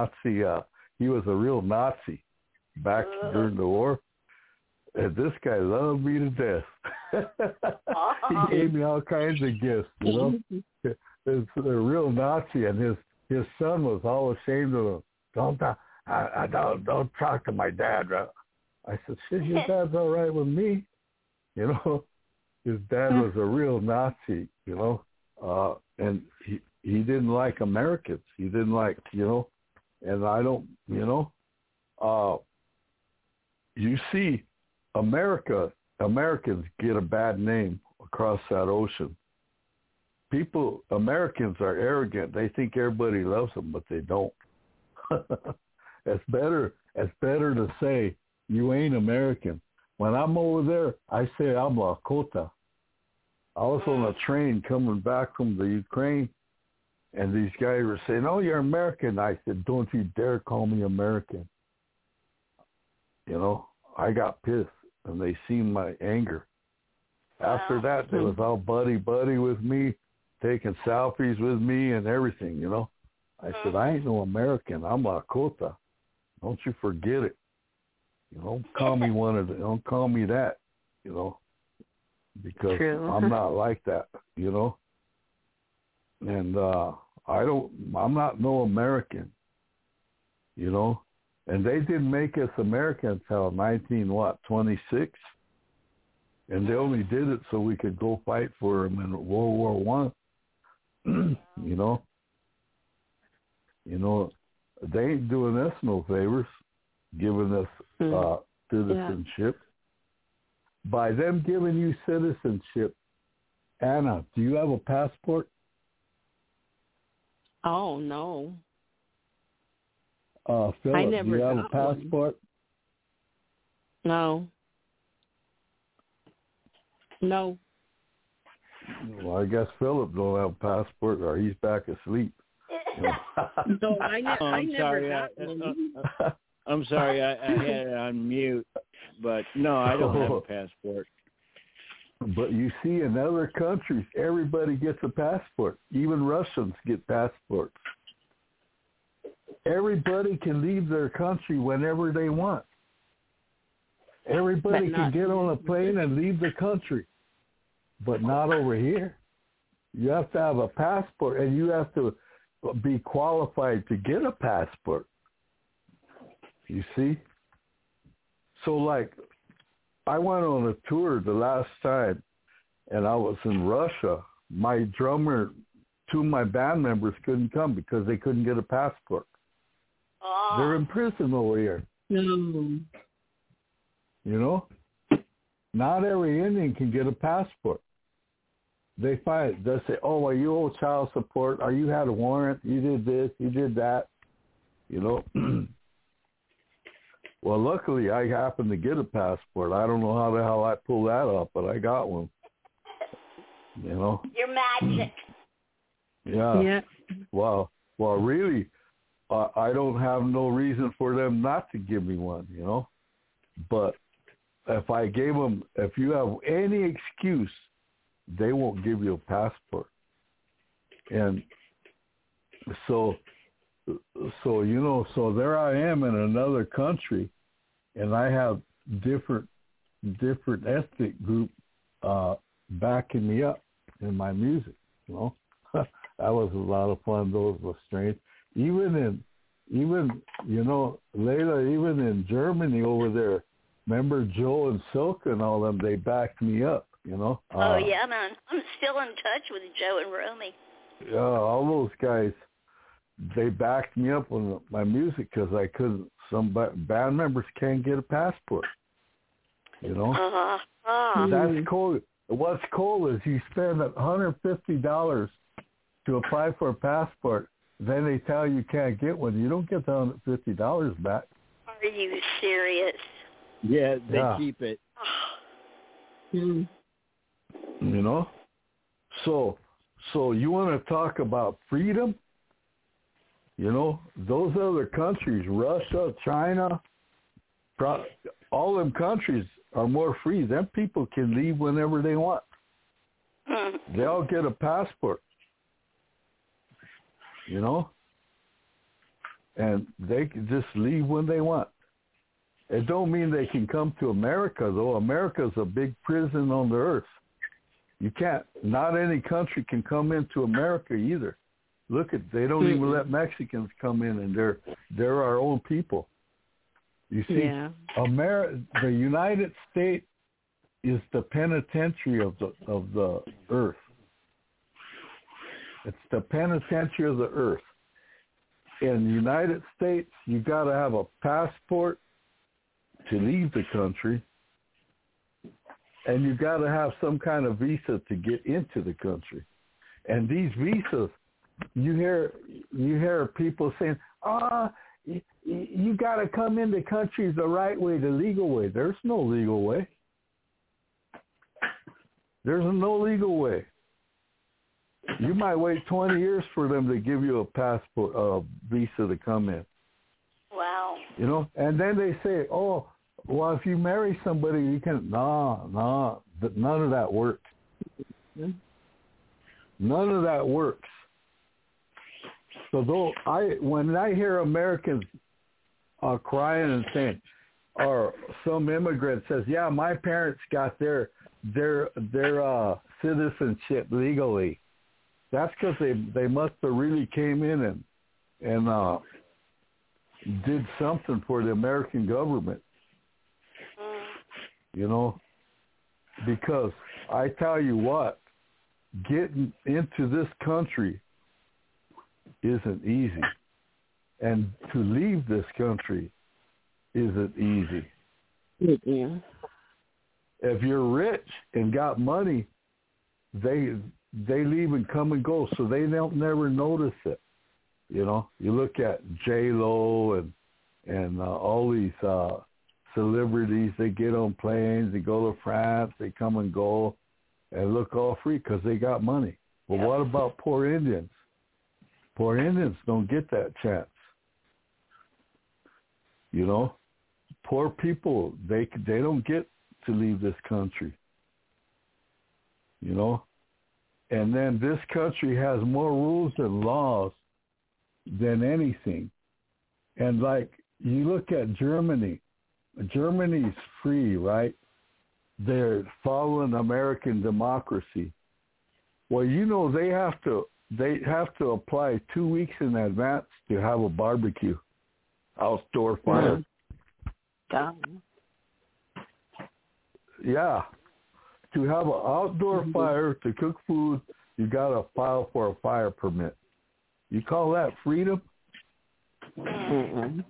He was a real Nazi back during the war. And this guy loved me to death. He gave me all kinds of gifts, you know. It's a real Nazi, and his son was all ashamed of him. Don't talk to my dad. I said, shit, your dad's all right with me. You know, his dad was a real Nazi, you know, and he didn't like Americans. He didn't like, you know, and I don't, you know, you see, Americans get a bad name across that ocean. Americans are arrogant. They think everybody loves them, but they don't. It's better to say you ain't American. When I'm over there, I say I'm Lakota. I was on a train coming back from the Ukraine, and these guys were saying, "Oh, you're American." I said, "Don't you dare call me American." You know, I got pissed, and they seen my anger. After that, they was all buddy with me, taking selfies with me and everything, you know. I said, I ain't no American. I'm Lakota. Don't you forget it. You know, call me don't call me that, you know, because I'm not like that, you know. And I'm not no American, you know. And they didn't make us American until 26, and they only did it so we could go fight for them in World War I. You know, they ain't doing us no favors, giving us citizenship. By them giving you citizenship, Anna, do you have a passport? Oh, no. Philip, do you have a passport? No. No. Well, I guess Philip don't have a passport, or he's back asleep. No, I never got one. I'm sorry, I had it on mute, but no, I don't have a passport. But you see, in other countries, everybody gets a passport. Even Russians get passports. Everybody can leave their country whenever they want. Everybody can get on a plane and leave the country, but not over here. You have to have a passport, and you have to be qualified to get a passport. You see? So, like, I went on a tour the last time, and I was in Russia. My drummer, two of my band members couldn't come because they couldn't get a passport. They're in prison over here. No. You know? Not every Indian can get a passport. They say, oh, well, you owe child support, or you had a warrant, you did this, you did that, you know? Well, luckily, I happened to get a passport. I don't know how the hell I pulled that off, but I got one. You know? You're magic. Yeah. Well, really, I don't have no reason for them not to give me one, you know? But if you have any excuse, they won't give you a passport. And so you know, so there I am in another country, and I have different ethnic group backing me up in my music, you know. That was a lot of fun. Those were strange. Even you know, Layla, even in Germany over there, remember Joe and Silke and all them, they backed me up, you know. Oh, yeah, man. I'm still in touch with Joe and Romy. Yeah, all those guys, they backed me up on my music because I couldn't some band members can't get a passport. You know, that's cool. What's cool is you spend $150 to apply for a passport. Then they tell you can't get one. You don't get the $150 back. Are you serious? Yeah, they keep it. You know, so you want to talk about freedom? You know, those other countries, Russia, China, all them countries are more free. Them people can leave whenever they want. They all get a passport. You know, and they can just leave when they want. It don't mean they can come to America, though. America's a big prison on the earth. You can't. Not any country can come into America either. Look at, they don't even let Mexicans come in, and they're our own people. You see, the United States is the penitentiary of the earth. It's the penitentiary of the earth. In the United States, you got to have a passport to leave the country, and you got to have some kind of visa to get into the country. And these visas, you hear people saying, you got to come into countries the right way, the legal way. There's no legal way. There's no legal way. You might wait 20 years for them to give you a passport, a visa to come in. Wow. You know, and then they say, oh, well, if you marry somebody, you can, no, none of that works. None of that works. So when I hear Americans crying and saying, or some immigrant says, yeah, my parents got their citizenship legally. That's because they must have really came in and did something for the American government. You know, because I tell you what, getting into this country isn't easy. And to leave this country isn't easy. Yeah. If you're rich and got money, they leave and come and go, so they don't never notice it. You know, you look at J-Lo and all these celebrities. They get on planes, they go to France, they come and go, and look all free because they got money. But what about poor Indians? Poor Indians don't get that chance. You know, poor people, they don't get to leave this country. You know, and then this country has more rules and laws than anything. And like you look at Germany. Germany's free, right? They're following American democracy. Well, you know, they have to apply 2 weeks in advance to have a barbecue, outdoor fire. Yeah. To have an outdoor fire, to cook food, you got to file for a fire permit. You call that freedom? Ridiculous.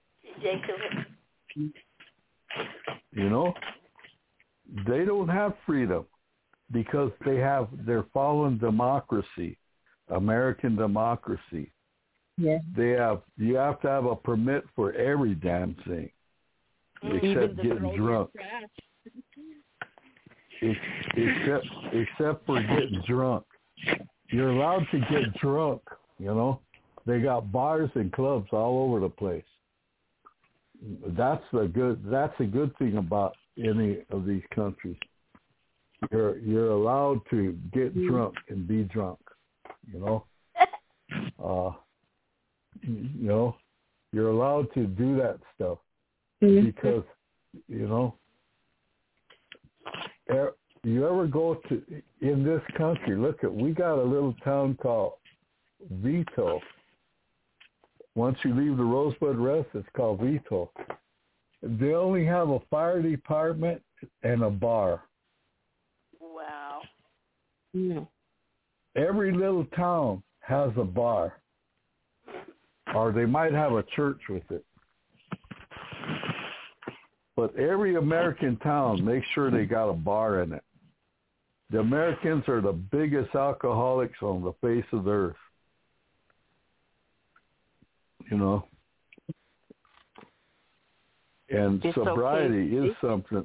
You know, they don't have freedom because they're following democracy, American democracy. Yeah. You have to have a permit for every damn thing, except getting drunk. Except for getting drunk. You're allowed to get drunk, you know. They got bars and clubs all over the place. That's a good thing about any of these countries. You're allowed to get drunk and be drunk, you know. You know, you're allowed to do that stuff because, you know, you ever go to, in this country, we got a little town called Vito. Once you leave the Rosebud Rest, it's called Vito. They only have a fire department and a bar. Wow. Yeah. Every little town has a bar. Or they might have a church with it. but every American town, make sure they got a bar in it. The Americans are the biggest alcoholics on the face of the earth. You know? And sobriety is something.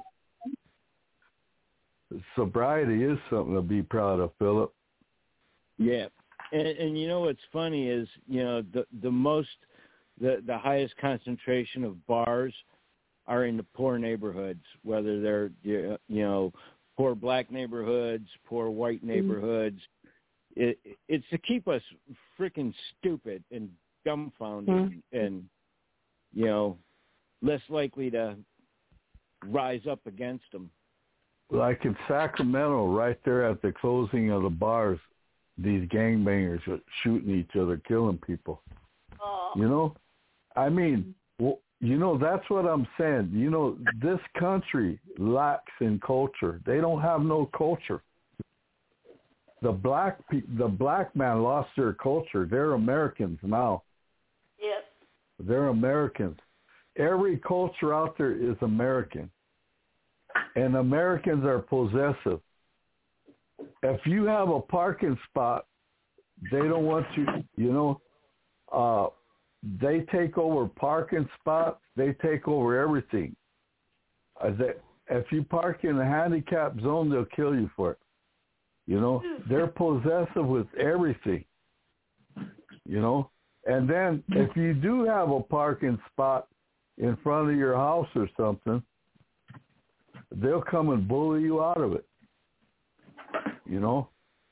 Sobriety is something to be proud of, Philip. Yeah. And you know what's funny is, you know, the highest concentration of bars are in the poor neighborhoods, whether they're, you know, poor black neighborhoods, poor white neighborhoods. It's to keep us freaking stupid and dumbfounded and, you know, less likely to rise up against them. Like in Sacramento, right there at the closing of the bars, these gangbangers are shooting each other, killing people. You know? I mean, well, you know, that's what I'm saying. You know, this country lacks in culture. They don't have no culture. The black man lost their culture. They're Americans now. Yep. They're Americans. Every culture out there is American. And Americans are possessive. If you have a parking spot, they don't want you, you know, they take over parking spots. They take over everything. If you park in a handicapped zone, they'll kill you for it. You know, they're possessive with everything, you know. And then if you do have a parking spot in front of your house or something, they'll come and bully you out of it. You know,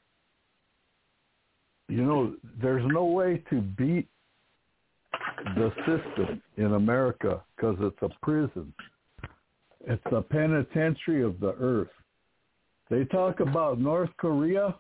there's no way to beat the system in America because it's a prison. It's a penitentiary of the earth. They talk about North Korea.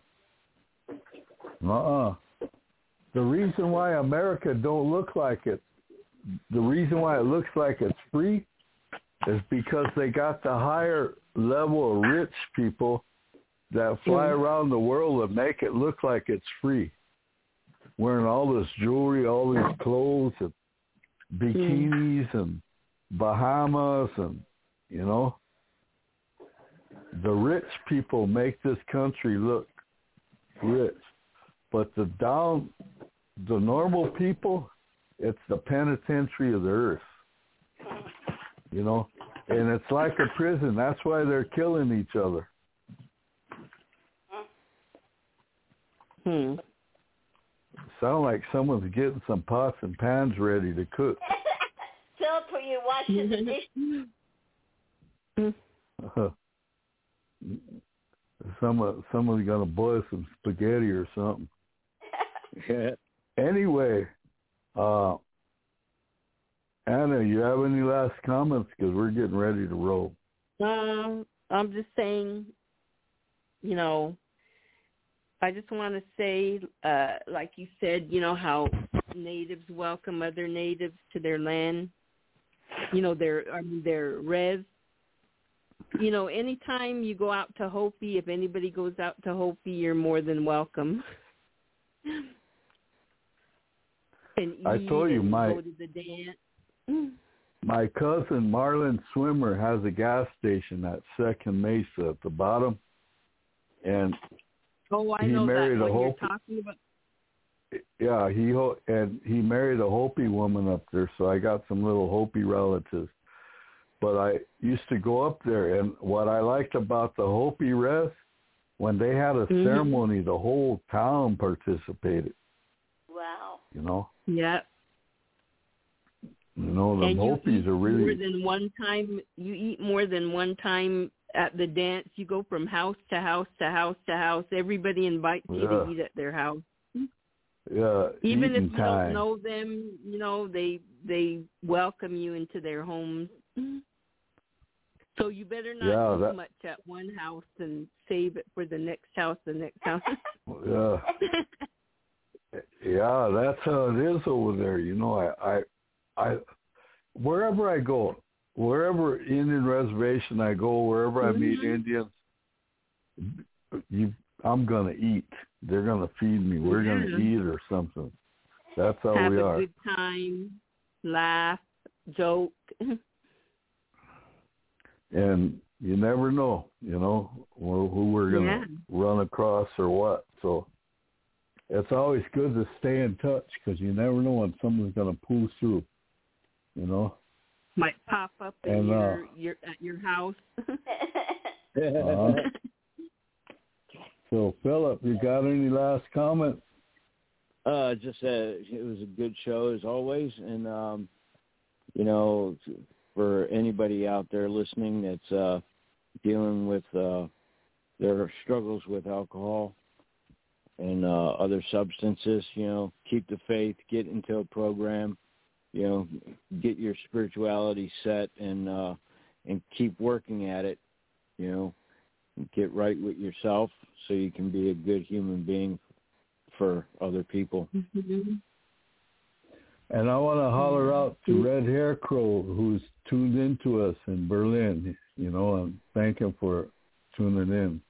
The reason why America don't look like it, the reason why it looks like it's free is because they got the higher level of rich people that fly around the world and make it look like it's free. Wearing all this jewelry, all these clothes and bikinis and Bahamas and, you know. The rich people make this country look rich. But the normal people, it's the penitentiary of the earth. You know? And it's like a prison. That's why they're killing each other. Sound like someone's getting some pots and pans ready to cook. Philip, are you washing the dishes? Someone's gonna boil some spaghetti or something. Anyway, Anna, you have any last comments? Because we're getting ready to roll. I'm just saying, you know, I just want to say, like you said, you know, how natives welcome other natives to their land. You know, their res. You know, anytime you go out to Hopi, if anybody goes out to Hopi, you're more than welcome. And I told you, go to the dance. My cousin Marlon Swimmer has a gas station at Second Mesa at the bottom, and I know married that a one Hopi. you're talking about. Yeah, he married a Hopi woman up there, so I got some little Hopi relatives. But I used to go up there, and what I liked about the Hopi res, when they had a ceremony, the whole town participated. Wow. You know? Yeah. You know, the Hopis are really... More than one time, you eat more than one time at the dance. You go from house to house to house to house. Everybody invites you to eat at their house. Yeah, even if you time. don't know them, you know, they welcome you into their homes. So you better not do much at one house and save it for the next house, Yeah. Yeah, that's how it is over there. You know, I wherever I go, wherever Indian reservation I go, wherever I meet Indians, I'm gonna eat. They're gonna feed me. We're gonna eat or something. That's how we are. Have a good time, laugh, joke. And you never know, who we're going to run across or what. So it's always good to stay in touch because you never know when someone's going to pull through, Might pop up in at your house. So, Philip, you got any last comments? Just it was a good show as always, and for anybody out there listening that's dealing with their struggles with alcohol and other substances, keep the faith, get into a program, get your spirituality set, and keep working at it, get right with yourself so you can be a good human being for other people. Mm-hmm. And I want to holler out to Red Hair Crow, who's tuned in to us in Berlin, and thank him for tuning in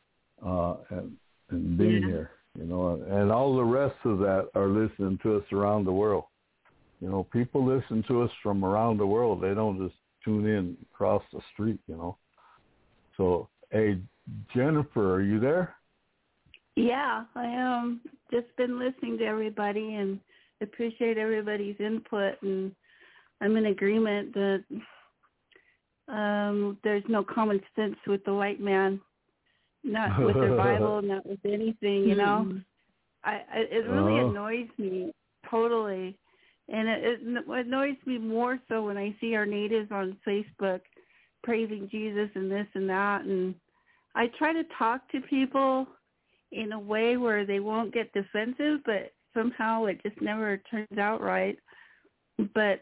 and being here, and all the rest of that are listening to us around the world. People listen to us from around the world. They don't just tune in across the street, So, hey, Jennifer, are you there? Yeah, I am. Just been listening to everybody and appreciate everybody's input, and I'm in agreement that there's no common sense with the white man, not with their Bible, not with anything, It really annoys me totally, and it annoys me more so when I see our natives on Facebook praising Jesus and this and that, and I try to talk to people in a way where they won't get defensive, but somehow it just never turns out right. But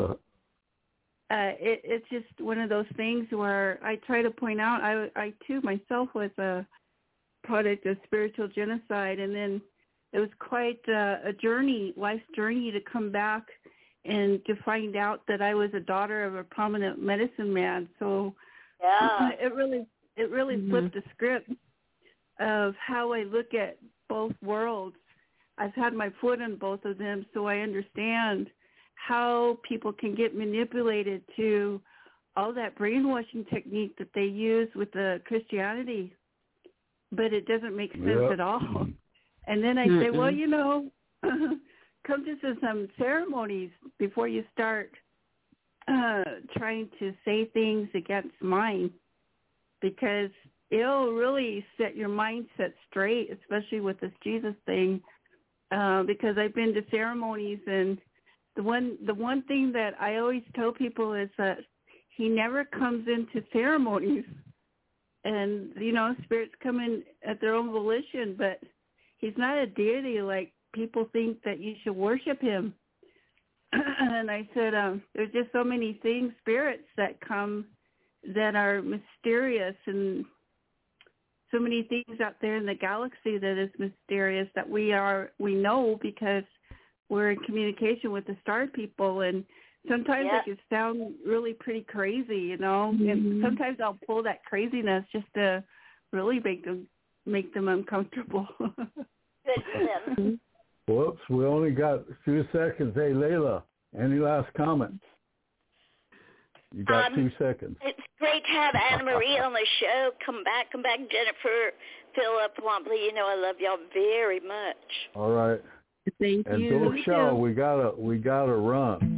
it's just one of those things where I try to point out, I too myself was a product of spiritual genocide, and then it was quite a journey, life's journey, to come back and to find out that I was a daughter of a prominent medicine man. So it really flipped the script of how I look at both worlds. I've had my foot in both of them, so I understand how people can get manipulated to all that brainwashing technique that they use with the Christianity, but it doesn't make sense at all. And then I say, well, come to some ceremonies before you start trying to say things against mine, because it'll really set your mindset straight, especially with this Jesus thing, because I've been to ceremonies, and the one thing that I always tell people is that he never comes into ceremonies, and spirits come in at their own volition, but he's not a deity like people think that you should worship him. And I said, there's just so many things, spirits that come that are mysterious, and so many things out there in the galaxy that is mysterious that we know because we're in communication with the star people, and sometimes it can sound really pretty crazy, and sometimes I'll pull that craziness just to really make them uncomfortable. Good for them. Whoops, we only got a few seconds. Hey, Layla, any last comments? You got 2 seconds. It's great to have Anna Marie on the show. Come back, Jennifer, Philip, Wombly. I love y'all very much. All right. Thank and you. And Show, we gotta run.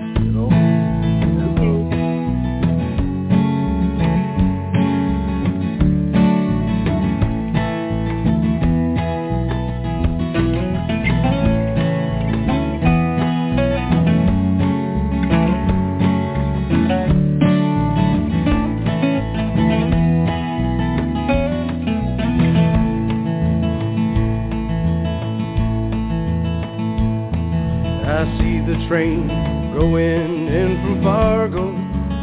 Train going in from Fargo,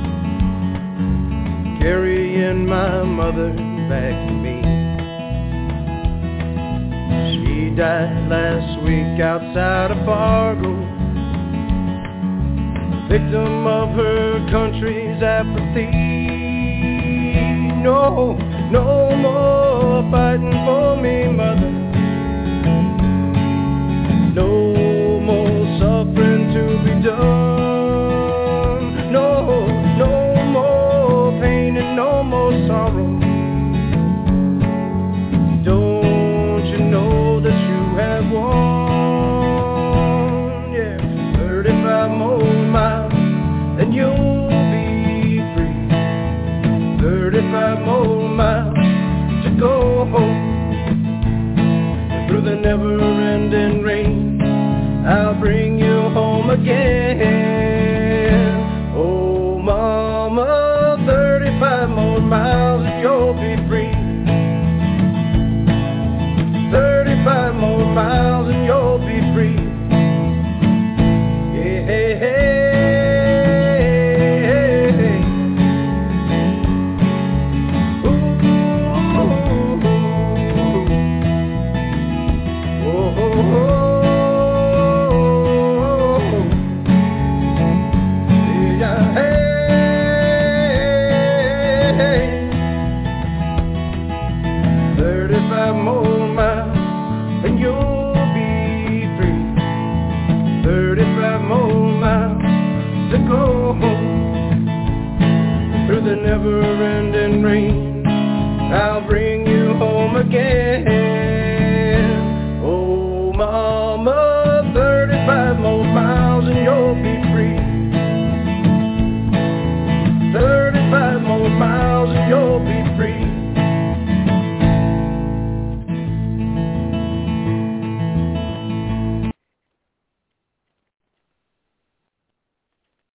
carrying my mother back to me. She died last week outside of Fargo, victim of her country's apathy. No more fighting for me, mother. No more suffering to be done. No more pain and no again. Oh, mama, 35 more miles and you'll be free. 35 more miles and you'll be free. Yeah, hey, hey. More